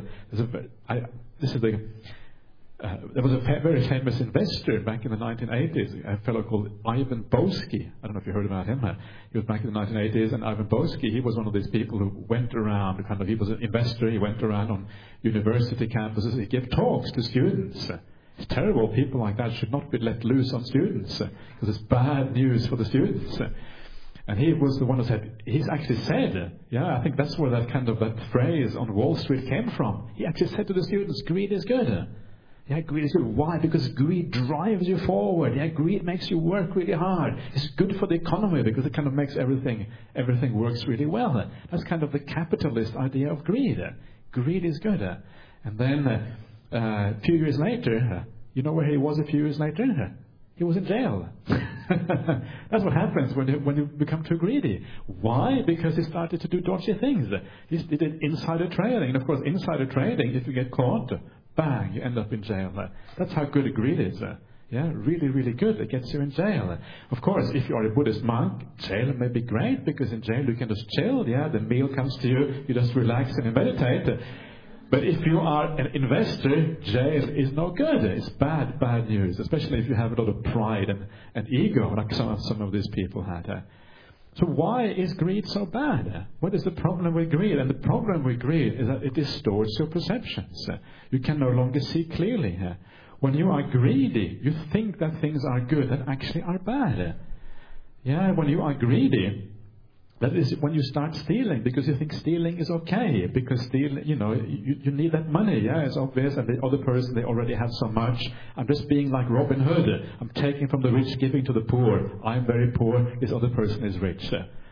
very famous investor back in the 1980s, a fellow called Ivan Boesky. I don't know if you heard about him. He was back in the 1980s, and Ivan Boesky, he was one of these people who went around, he was an investor, he went around on university campuses, he gave talks to students. It's terrible. People like that should not be let loose on students, because it's bad news for the students. And he was the one who said, he's actually said, I think that's where that phrase on Wall Street came from. He actually said to the students, greed is good. Yeah, greed is good. Why? Because greed drives you forward. Yeah, greed makes you work really hard. It's good for the economy because it kind of makes everything works really well. That's kind of the capitalist idea of greed. Greed is good. And then a few years later, you know where he was a few years later? He was in jail. That's what happens when you become too greedy. Why? Because he started to do dodgy things. He did insider trading. And of course, insider trading, if you get caught, bang, you end up in jail. That's how good greed is. Really, really good. It gets you in jail. Of course, if you are a Buddhist monk, jail may be great, because in jail you can just chill. The meal comes to you, you just relax and meditate. But if you are an investor, jail is no good. It's bad news, especially if you have a lot of pride and ego, like some of these people had. So why is greed so bad? What is the problem with greed? And the problem with greed is that it distorts your perceptions. You can no longer see clearly. When you are greedy, you think that things are good that actually are bad. When you are greedy, that is when you start stealing, because you think stealing is okay, because stealing, you need that money. It's obvious, and the other person, they already have so much. I'm just being like Robin Hood. I'm taking from the rich, giving to the poor. I'm very poor, this other person is rich.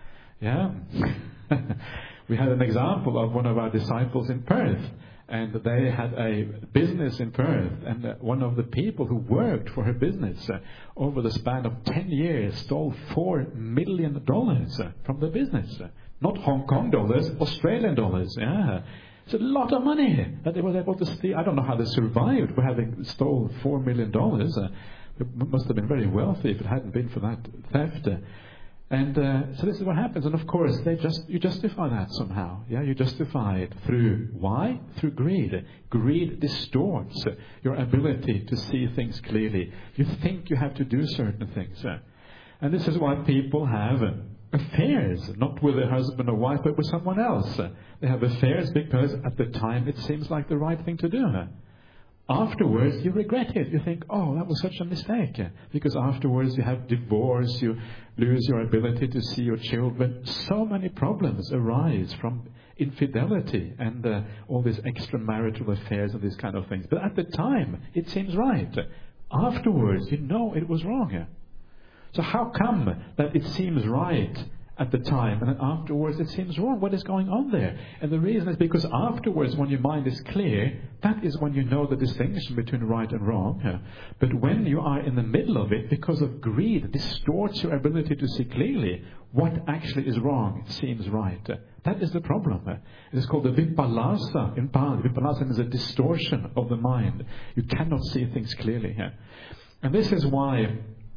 We had an example of one of our disciples in Perth, and they had a business in Perth, and one of the people who worked for her business over the span of 10 years stole $4 million from the business. Not Hong Kong dollars, Australian dollars. It's a lot of money that they were able to steal. I don't know how they survived for having stolen $4 million. They must have been very wealthy if it hadn't been for that theft. And so this is what happens. And of course, you justify that somehow. You justify it through, why? Through greed. Greed distorts your ability to see things clearly. You think you have to do certain things. And this is why people have affairs, not with their husband or wife, but with someone else. They have affairs because at the time it seems like the right thing to do. Afterwards, you regret it. You think, oh, that was such a mistake. Because afterwards you have divorce, you lose your ability to see your children. So many problems arise from infidelity and all these extramarital affairs and these kind of things. But at the time, it seems right. Afterwards, you know it was wrong. So how come that it seems right at the time, and then afterwards it seems wrong? What is going on there? And the reason is because afterwards, when your mind is clear, that is when you know the distinction between right and wrong. But when you are in the middle of it, because of greed, it distorts your ability to see clearly what actually is wrong. It seems right. That is the problem. It is called the vipallasa in Pali. Vipallasa is a distortion of the mind. You cannot see things clearly. And this is why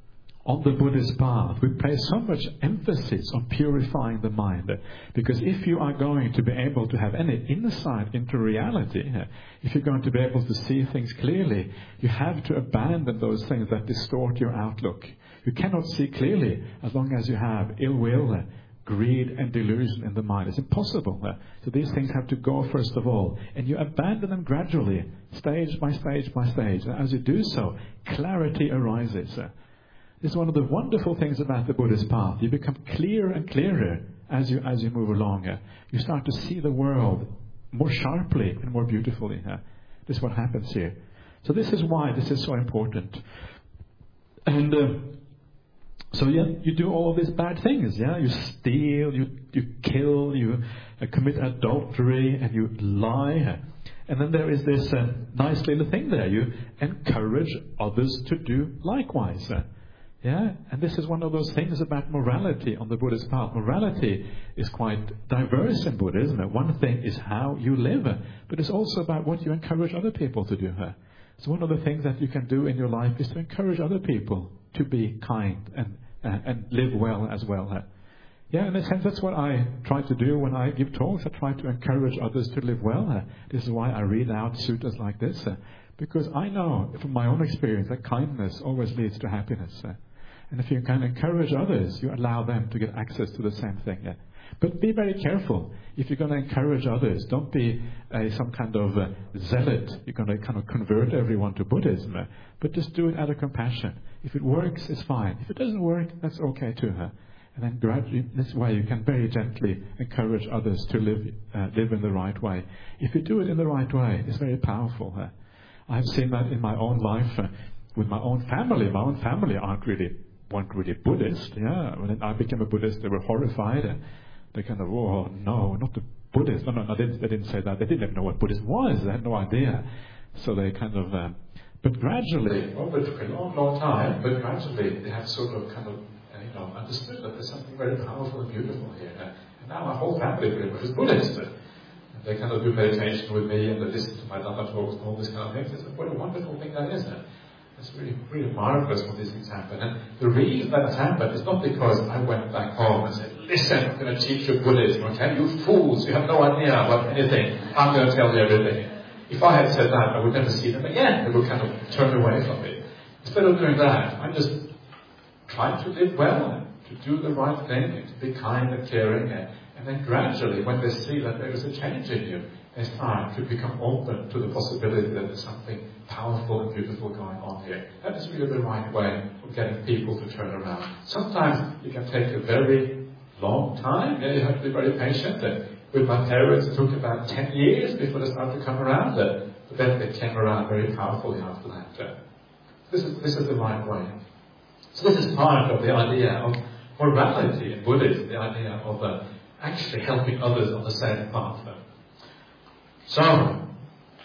on the Buddhist path, we place so much emphasis on purifying the mind. Because if you are going to be able to have any insight into reality, if you're going to be able to see things clearly, you have to abandon those things that distort your outlook. You cannot see clearly as long as you have ill will, greed and delusion in the mind. It's impossible. So these things have to go first of all. And you abandon them gradually, stage by stage by stage. And as you do so, clarity arises. This is one of the wonderful things about the Buddhist path. You become clearer and clearer as you move along. You start to see the world more sharply and more beautifully. This is what happens here. So this is why this is so important. And so you do all of these bad things. You steal, you kill, you commit adultery, and you lie. And then there is this nice little thing there. You encourage others to do likewise. And this is one of those things about morality on the Buddhist path. Morality is quite diverse in Buddhism. One thing is how you live, but it's also about what you encourage other people to do. So one of the things that you can do in your life is to encourage other people to be kind and live well as well. In a sense, that's what I try to do when I give talks. I try to encourage others to live well. This is why I read out suttas like this, because I know from my own experience that kindness always leads to happiness. And if you can encourage others, you allow them to get access to the same thing. But be very careful. If you're going to encourage others, don't be some kind of zealot. You're going to kind of convert everyone to Buddhism. But just do it out of compassion. If it works, it's fine. If it doesn't work, that's okay too. And then gradually, this way you can very gently encourage others to live in the right way. If you do it in the right way, it's very powerful. I've seen that in my own life with my own family. My own family weren't really Buddhist. When I became a Buddhist, they were horrified. They kind of, oh no, not the Buddhist. No, they didn't say that. They didn't even know what Buddhism was. They had no idea. So they kind of, but gradually, it took a long time, but gradually they have sort of kind of, understood that there's something very powerful and beautiful here. And now my whole family pretty much is Buddhist. And they kind of do meditation with me and they listen to my Dhamma talks and all this kind of things. It's what a wonderful thing that is. It's really, really marvelous when these things happen. And the reason that has happened is not because I went back home and said, listen, I'm going to teach you Buddhism, okay? You fools, you have no idea about anything. I'm going to tell you everything. If I had said that, I would never see them again. They would kind of turn away from me. Instead of doing that, I'm just trying to live well, to do the right thing, and to be kind and caring. And then gradually, when they see that there is a change in you, they start to become open to the possibility that there's something powerful and beautiful going on here. That is really the right way of getting people to turn around. Sometimes it can take a very long time. You have to be very patient. With my parents, it took about 10 years before they started to come around. But then they came around very powerfully after that. This is the right way. So this is part of the idea of morality in Buddhism, the idea of actually helping others on the same path. So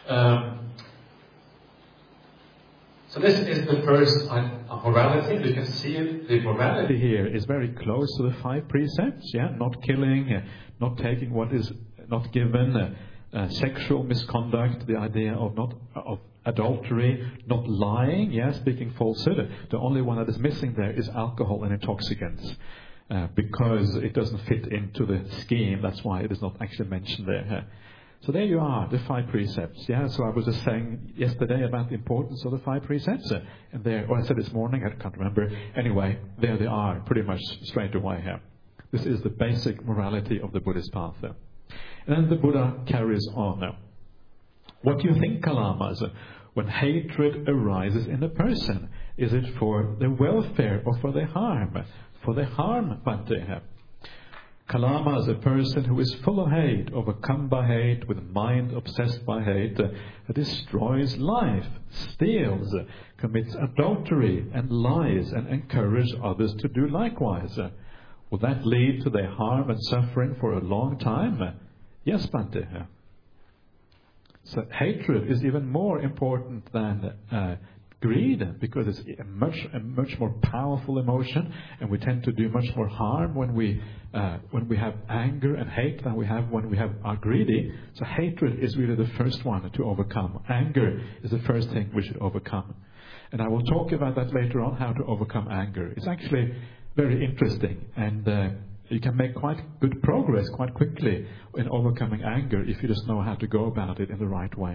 this is the first morality. You can see it. The morality here is very close to the 5 precepts. Not killing, not taking what is not given, sexual misconduct, the idea of adultery, not lying, speaking falsehood. The only one that is missing there is alcohol and intoxicants. Because it doesn't fit into the scheme, that's why it is not actually mentioned there. So there you are, the 5 precepts. So I was just saying yesterday about the importance of the 5 precepts. And there, I said this morning, I can't remember. Anyway, there they are, pretty much straight away here. This is the basic morality of the Buddhist path. And then the Buddha carries on now. What do you think, Kalamas? When hatred arises in a person, is it for their welfare or for their harm? For their harm, Bhante. Kalama is a person who is full of hate, overcome by hate, with mind obsessed by hate, destroys life, steals, commits adultery and lies, and encourages others to do likewise. Will that lead to their harm and suffering for a long time? Yes, Bhante. So hatred is even more important than greed, because it's a much more powerful emotion, and we tend to do much more harm when we have anger and hate than we have when we are greedy. So hatred is really the first one to overcome. Anger is the first thing we should overcome. And I will talk about that later on, how to overcome anger. It's actually very interesting, and you can make quite good progress quite quickly in overcoming anger if you just know how to go about it in the right way.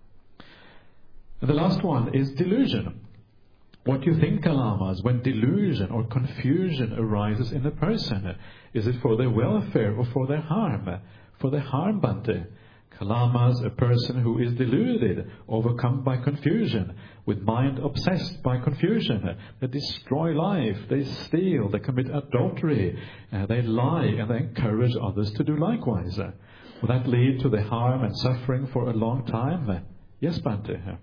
And the last one is delusion. What do you think, Kalamas, when delusion or confusion arises in a person? Is it for their welfare or for their harm? For their harm, Bhante. Kalamas, a person who is deluded, overcome by confusion, with mind obsessed by confusion. They destroy life, they steal, they commit adultery, they lie, and they encourage others to do likewise. Will that lead to the harm and suffering for a long time? Yes, Bhante.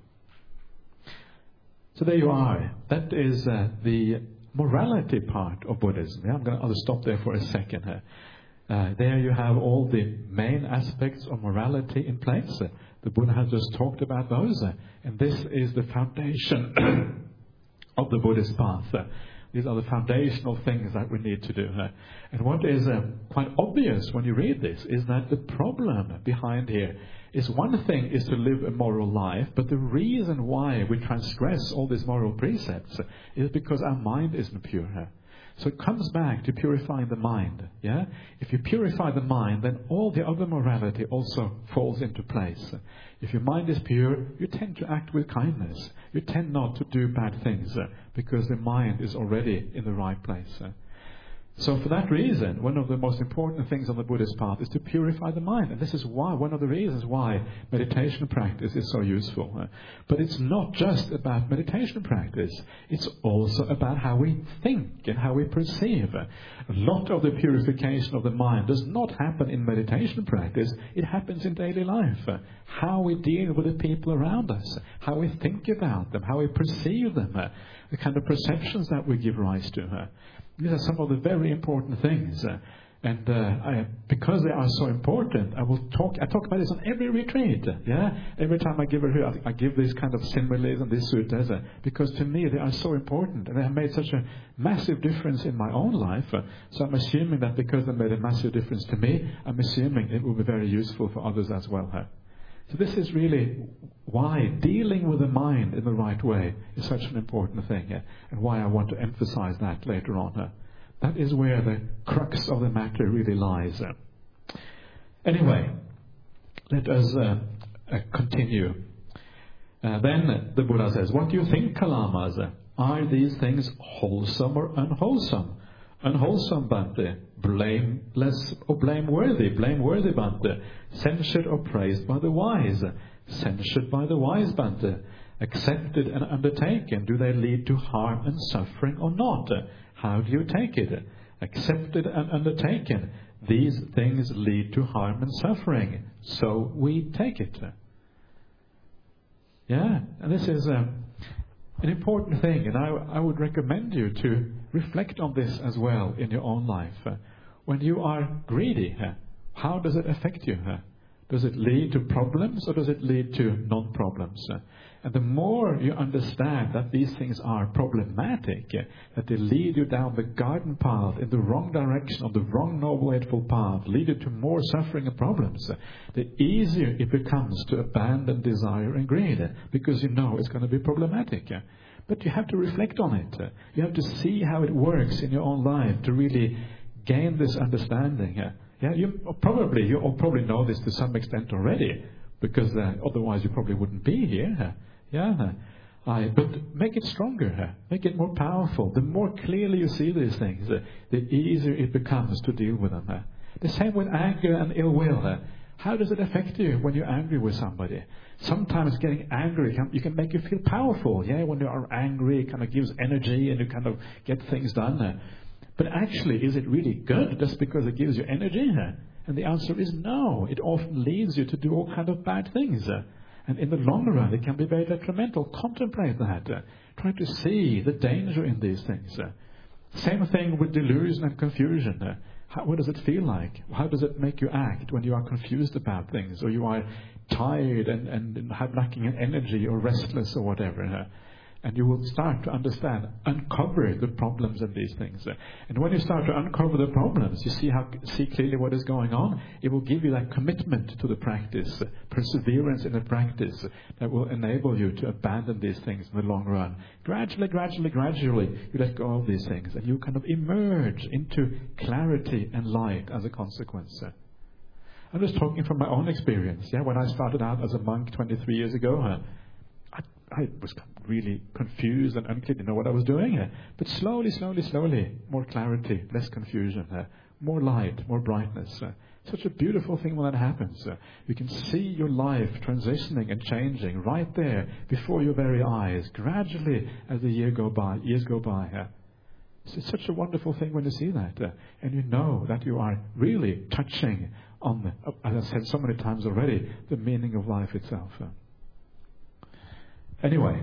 So there you are. That is the morality part of Buddhism. I'll stop there for a second. There you have all the main aspects of morality in place. The Buddha has just talked about those. And this is the foundation of the Buddhist path. These are the foundational things that we need to do. And what is quite obvious when you read this is that the problem behind here is, one thing is to live a moral life, but the reason why we transgress all these moral precepts is because our mind isn't pure. So it comes back to purifying the mind. Yeah? If you purify the mind, then all the other morality also falls into place. If your mind is pure, you tend to act with kindness. You tend not to do bad things because the mind is already in the right place. So for that reason, one of the most important things on the Buddhist path is to purify the mind. And this is why, one of the reasons why meditation practice is so useful. But it's not just about meditation practice. It's also about how we think and how we perceive. A lot of the purification of the mind does not happen in meditation practice. It happens in daily life. How we deal with the people around us. How we think about them. How we perceive them. The kind of perceptions that we give rise to. These are some of the very important things, because they are so important, I talk about this on every retreat. Yeah, every time I give these kind of similes and these suttas, because to me they are so important and they have made such a massive difference in my own life. So I'm assuming that because they made a massive difference to me, I'm assuming it will be very useful for others as well. So this is really why dealing with the mind in the right way is such an important thing, and why I want to emphasize that later on. That is where the crux of the matter really lies. Anyway, let us continue. Then the Buddha says, what do you think, Kalamas? Are these things wholesome or unwholesome? Unwholesome, Bhante. Blameless or blameworthy? Blameworthy, Bhante. Censured or praised by the wise? Censured by the wise, Bhante. Accepted and undertaken. Do they lead to harm and suffering or not? How do you take it? Accepted and undertaken. These things lead to harm and suffering. So we take it. Yeah, and this is an important thing, and I would recommend you to reflect on this as well in your own life. When you are greedy, how does it affect you? Does it lead to problems or does it lead to non-problems? And the more you understand that these things are problematic, that they lead you down the garden path in the wrong direction, on the wrong noble eightfold path, lead you to more suffering and problems, the easier it becomes to abandon desire and greed, because you know it's going to be problematic. But you have to reflect on it. You have to see how it works in your own life to really gain this understanding. Yeah, you probably know this to some extent already, because otherwise you probably wouldn't be here. But make it stronger, make it more powerful. The more clearly you see these things, the easier it becomes to deal with them. The same with anger and ill will. How does it affect you when you're angry with somebody? Sometimes getting angry you can make you feel powerful. Yeah, when you are angry, it kind of gives energy and you kind of get things done. But actually, is it really good just because it gives you energy? And the answer is no. It often leads you to do all kinds of bad things. And in the long run, it can be very detrimental. Contemplate that. Try to see the danger in these things. Same thing with delusion and confusion. What does it feel like? How does it make you act when you are confused about things, or you are tired and lacking in energy or restless or whatever? And you will start to understand, uncover the problems in these things. And when you start to uncover the problems, you see clearly what is going on. It will give you that commitment to the practice, perseverance in the practice that will enable you to abandon these things in the long run. Gradually, you let go of these things and you kind of emerge into clarity and light as a consequence. I'm just talking from my own experience. When I started out as a monk 23 years ago, I was really confused and unclear, didn't know what I was doing. But slowly, more clarity, less confusion, more light, more brightness. Such a beautiful thing when that happens. You can see your life transitioning and changing right there before your very eyes, gradually as the years go by. It's such a wonderful thing when you see that. And you know that you are really touching on, as I said so many times already, the meaning of life itself. Anyway,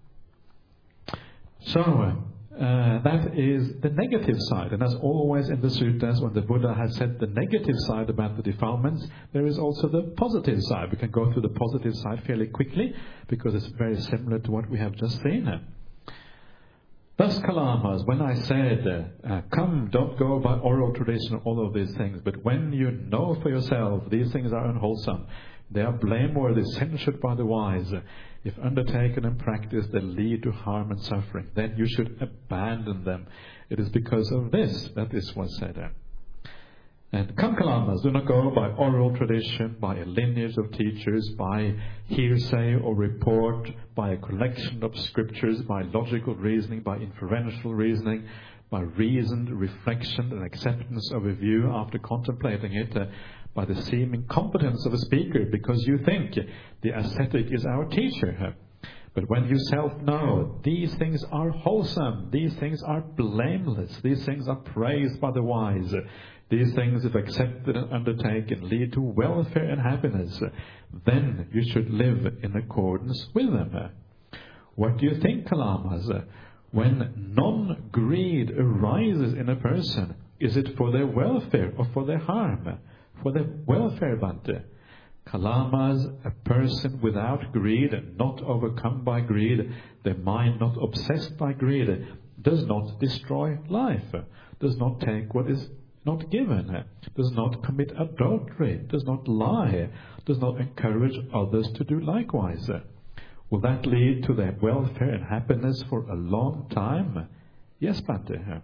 so that is the negative side. And as always in the suttas, when the Buddha has said the negative side about the defilements, there is also the positive side. We can go through the positive side fairly quickly because it's very similar to what we have just seen. Thus, Kalamas, when I said, come, don't go by oral tradition, all of these things, but when you know for yourself these things are unwholesome, they are blameworthy, censured by the wise. If undertaken and practiced, they lead to harm and suffering. Then you should abandon them. It is because of this that this was said. And come, Kalamas, do not go by oral tradition, by a lineage of teachers, by hearsay or report, by a collection of scriptures, by logical reasoning, by inferential reasoning, by reasoned reflection and acceptance of a view after contemplating it, by the seeming competence of a speaker, because you think the ascetic is our teacher. But when you self-know, these things are wholesome, these things are blameless, these things are praised by the wise, these things, if accepted and undertaken, lead to welfare and happiness, then you should live in accordance with them. What do you think, Kalamas? When non-greed arises in a person, is it for their welfare or for their harm? For their welfare, Bhante. Kalamas, a person without greed, not overcome by greed, their mind not obsessed by greed, does not destroy life, does not take what is not given, does not commit adultery, does not lie, does not encourage others to do likewise. Will that lead to their welfare and happiness for a long time? Yes, Bhante.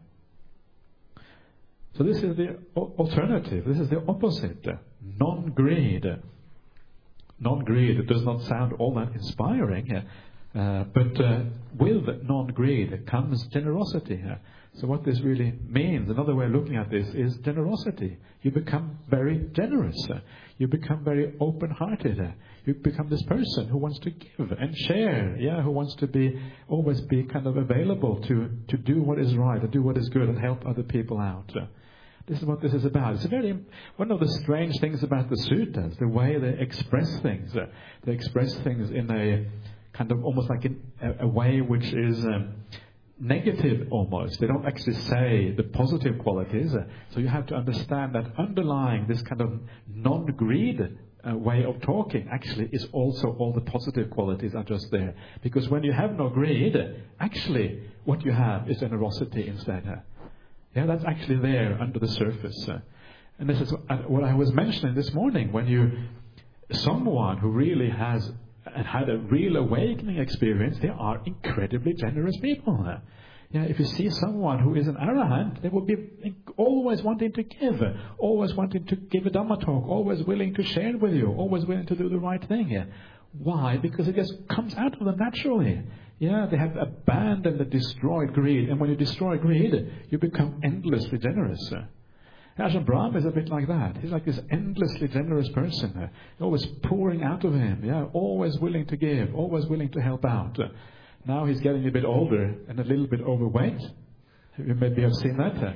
So this is the alternative. This is the opposite. Non-greed. Non-greed does not sound all that inspiring, but with non-greed comes generosity. So what this really means, another way of looking at this, is generosity. You become very generous. You become very open-hearted. You become this person who wants to give and share, who wants to always be kind of available to do what is right, and do what is good, and help other people out. This is what this is about. It's one of the strange things about the suttas, the way they express things. They express things in a kind of almost like in a way which is negative almost. They don't actually say the positive qualities. So you have to understand that underlying this kind of non-greed way of talking actually is also all the positive qualities are just there. Because when you have no greed, actually what you have is generosity instead. That's actually there under the surface. And this is what I was mentioning this morning. When someone who really has had a real awakening experience, they are incredibly generous people. If you see someone who is an arahant, they will be always wanting to give, always wanting to give a Dhamma talk, always willing to share with you, always willing to do the right thing. Why? Because it just comes out of them naturally. They have abandoned and destroyed greed. And when you destroy greed, you become endlessly generous. Ajahn Brahm is a bit like that. He's like this endlessly generous person. Always pouring out of him. Always willing to give. Always willing to help out. Now he's getting a bit older and a little bit overweight. You maybe have seen that.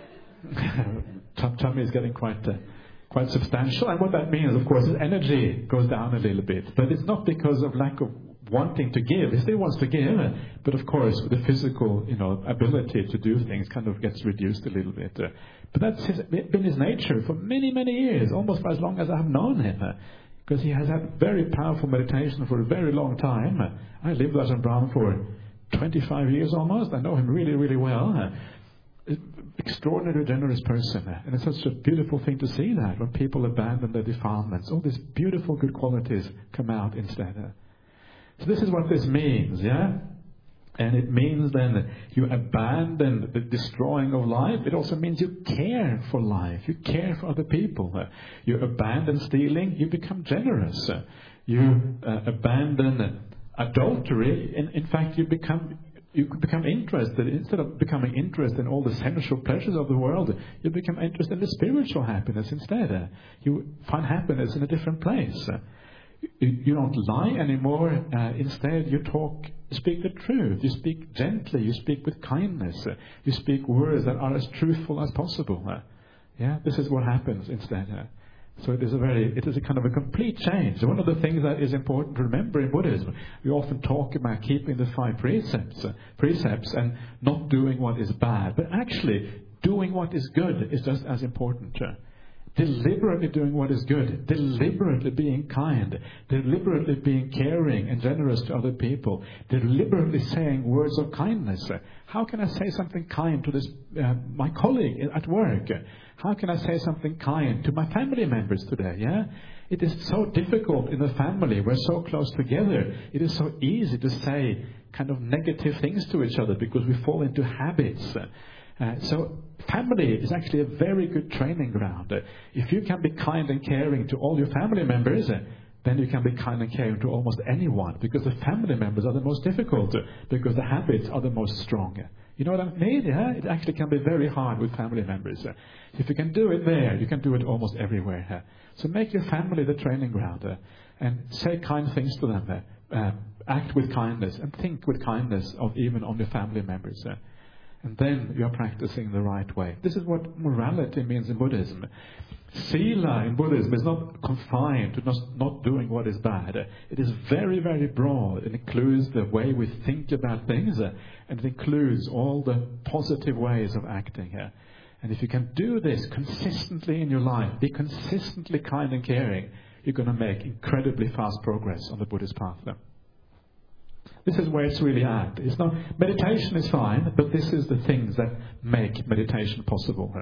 Tummy is getting quite substantial. And what that means, of course, is energy goes down a little bit. But it's not because of lack of wanting to give. He still wants to give, but of course the physical ability to do things kind of gets reduced a little bit. But that's been his nature for many, many years, almost for as long as I've known him, because he has had very powerful meditation for a very long time. I lived with Ajahn Brahm for 25 years almost. I know him really, really well. Extraordinarily generous person. And it's such a beautiful thing to see that when people abandon their defilements. All these beautiful good qualities come out instead. So this is what this means, yeah? And it means then that you abandon the destroying of life. It also means you care for life. You care for other people. You abandon stealing. You become generous. You abandon adultery. In fact, you become interested. Instead of becoming interested in all the sensual pleasures of the world, you become interested in the spiritual happiness instead. You find happiness in a different place. You don't lie anymore. Instead, you speak the truth. You speak gently. You speak with kindness. You speak words that are as truthful as possible. Yeah, this is what happens instead. So it is a kind of a complete change. One of the things that is important to remember in Buddhism, we often talk about keeping the 5 precepts and not doing what is bad. But actually, doing what is good is just as important. Deliberately doing what is good, deliberately being kind, deliberately being caring and generous to other people, deliberately saying words of kindness. How can I say something kind to this my colleague at work? How can I say something kind to my family members today? Yeah, it is so difficult in the family. We're so close together. It is so easy to say kind of negative things to each other because we fall into habits. So family is actually a very good training ground. If you can be kind and caring to all your family members, then you can be kind and caring to almost anyone, because the family members are the most difficult, because the habits are the most strong. You know what I mean? Yeah? It actually can be very hard with family members. If you can do it there, you can do it almost everywhere. So make your family the training ground and say kind things to them. Act with kindness and think with kindness even on your family members. And then you are practicing the right way. This is what morality means in Buddhism. Sila in Buddhism is not confined to not doing what is bad. It is very, very broad. It includes the way we think about things, and it includes all the positive ways of acting here. And if you can do this consistently in your life, be consistently kind and caring, you're going to make incredibly fast progress on the Buddhist path. This is where it's really at. It's not, meditation is fine, but this is the things that make meditation possible.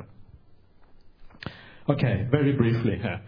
Okay, very briefly here.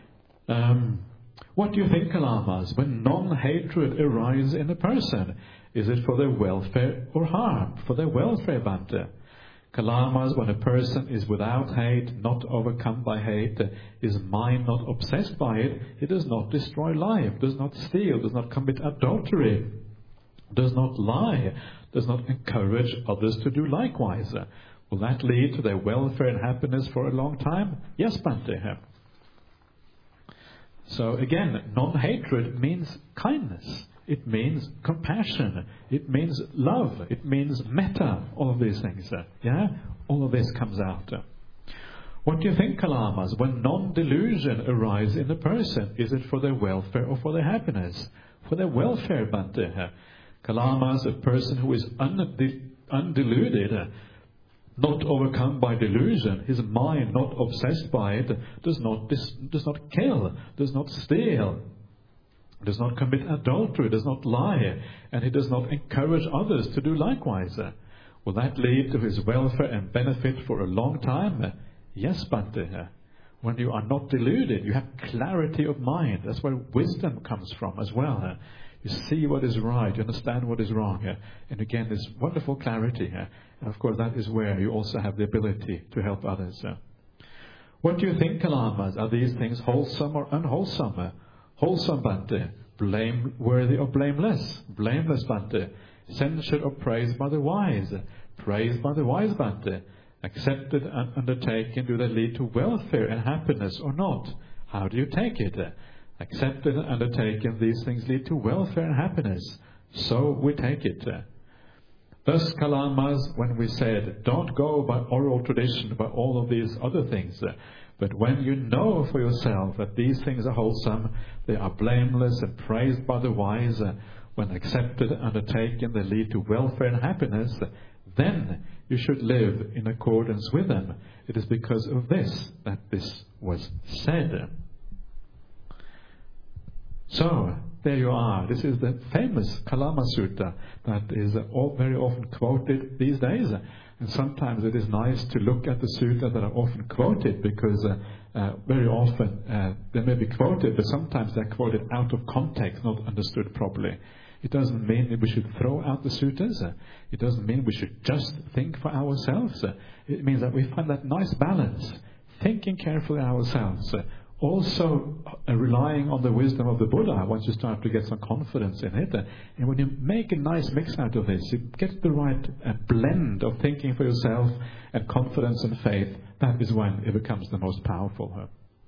What do you think, Kalamas, when non-hatred arises in a person? Is it for their welfare or harm? For their welfare, Bhante. Kalamas, when a person is without hate, not overcome by hate, his mind not obsessed by it, he does not destroy life, does not steal, does not commit adultery, does not lie, does not encourage others to do likewise. Will that lead to their welfare and happiness for a long time? Yes, Bhante. So again, non-hatred means kindness. It means compassion. It means love. It means metta. All of these things. Yeah? All of this comes out. What do you think, Kalamas, when non-delusion arises in a person? Is it for their welfare or for their happiness? For their welfare, Bhante. Kalamas, a person who is undeluded, not overcome by delusion, his mind not obsessed by it, does not kill, does not steal, does not commit adultery, does not lie, and he does not encourage others to do likewise. Will that lead to his welfare and benefit for a long time? Yes, Bhante. When you are not deluded, you have clarity of mind. That's where wisdom comes from as well. You see what is right, you understand what is wrong. And again, this wonderful clarity. And of course, that is where you also have the ability to help others. What do you think, Kalamas? Are these things wholesome or unwholesome? Wholesome, Bhante. Blameworthy or blameless? Blameless, Bhante. Censured or praised by the wise? Praised by the wise, Bhante. Accepted and undertaken, do they lead to welfare and happiness or not? How do you take it? Accepted and undertaken, these things lead to welfare and happiness. So we take it. Thus, Kalamas, when we said, don't go by oral tradition, by all of these other things, but when you know for yourself that these things are wholesome, they are blameless and praised by the wise, when accepted and undertaken, they lead to welfare and happiness, then you should live in accordance with them. It is because of this that this was said. So, there you are. This is the famous Kalama Sutta that is very often quoted these days. And sometimes it is nice to look at the sutta that are often quoted, because very often they may be quoted, but sometimes they're quoted out of context, not understood properly. It doesn't mean that we should throw out the suttas. It doesn't mean we should just think for ourselves. It means that we find that nice balance, thinking carefully ourselves, also relying on the wisdom of the Buddha once you start to get some confidence in it. And when you make a nice mix out of this, you get the right blend of thinking for yourself and confidence and faith. That is when it becomes the most powerful.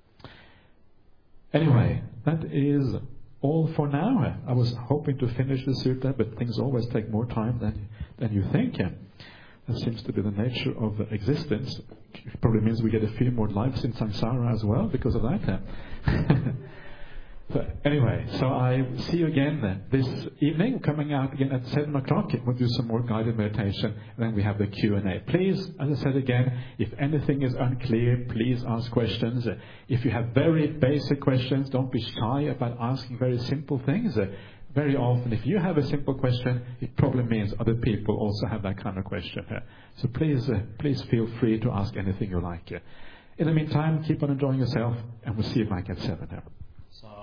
Anyway, that is all for now. I was hoping to finish the sutta, but things always take more time than you think. That seems to be the nature of existence. It probably means we get a few more lives in samsara as well because of that. So anyway, so I see you again this evening, coming out again at 7 o'clock. We'll do some more guided meditation, and then we have the Q&A. Please, as I said again, if anything is unclear, please ask questions. If you have very basic questions, don't be shy about asking very simple things. Very often, if you have a simple question, it probably means other people also have that kind of question. So please feel free to ask anything you like. In the meantime, keep on enjoying yourself, and we'll see you back at 7.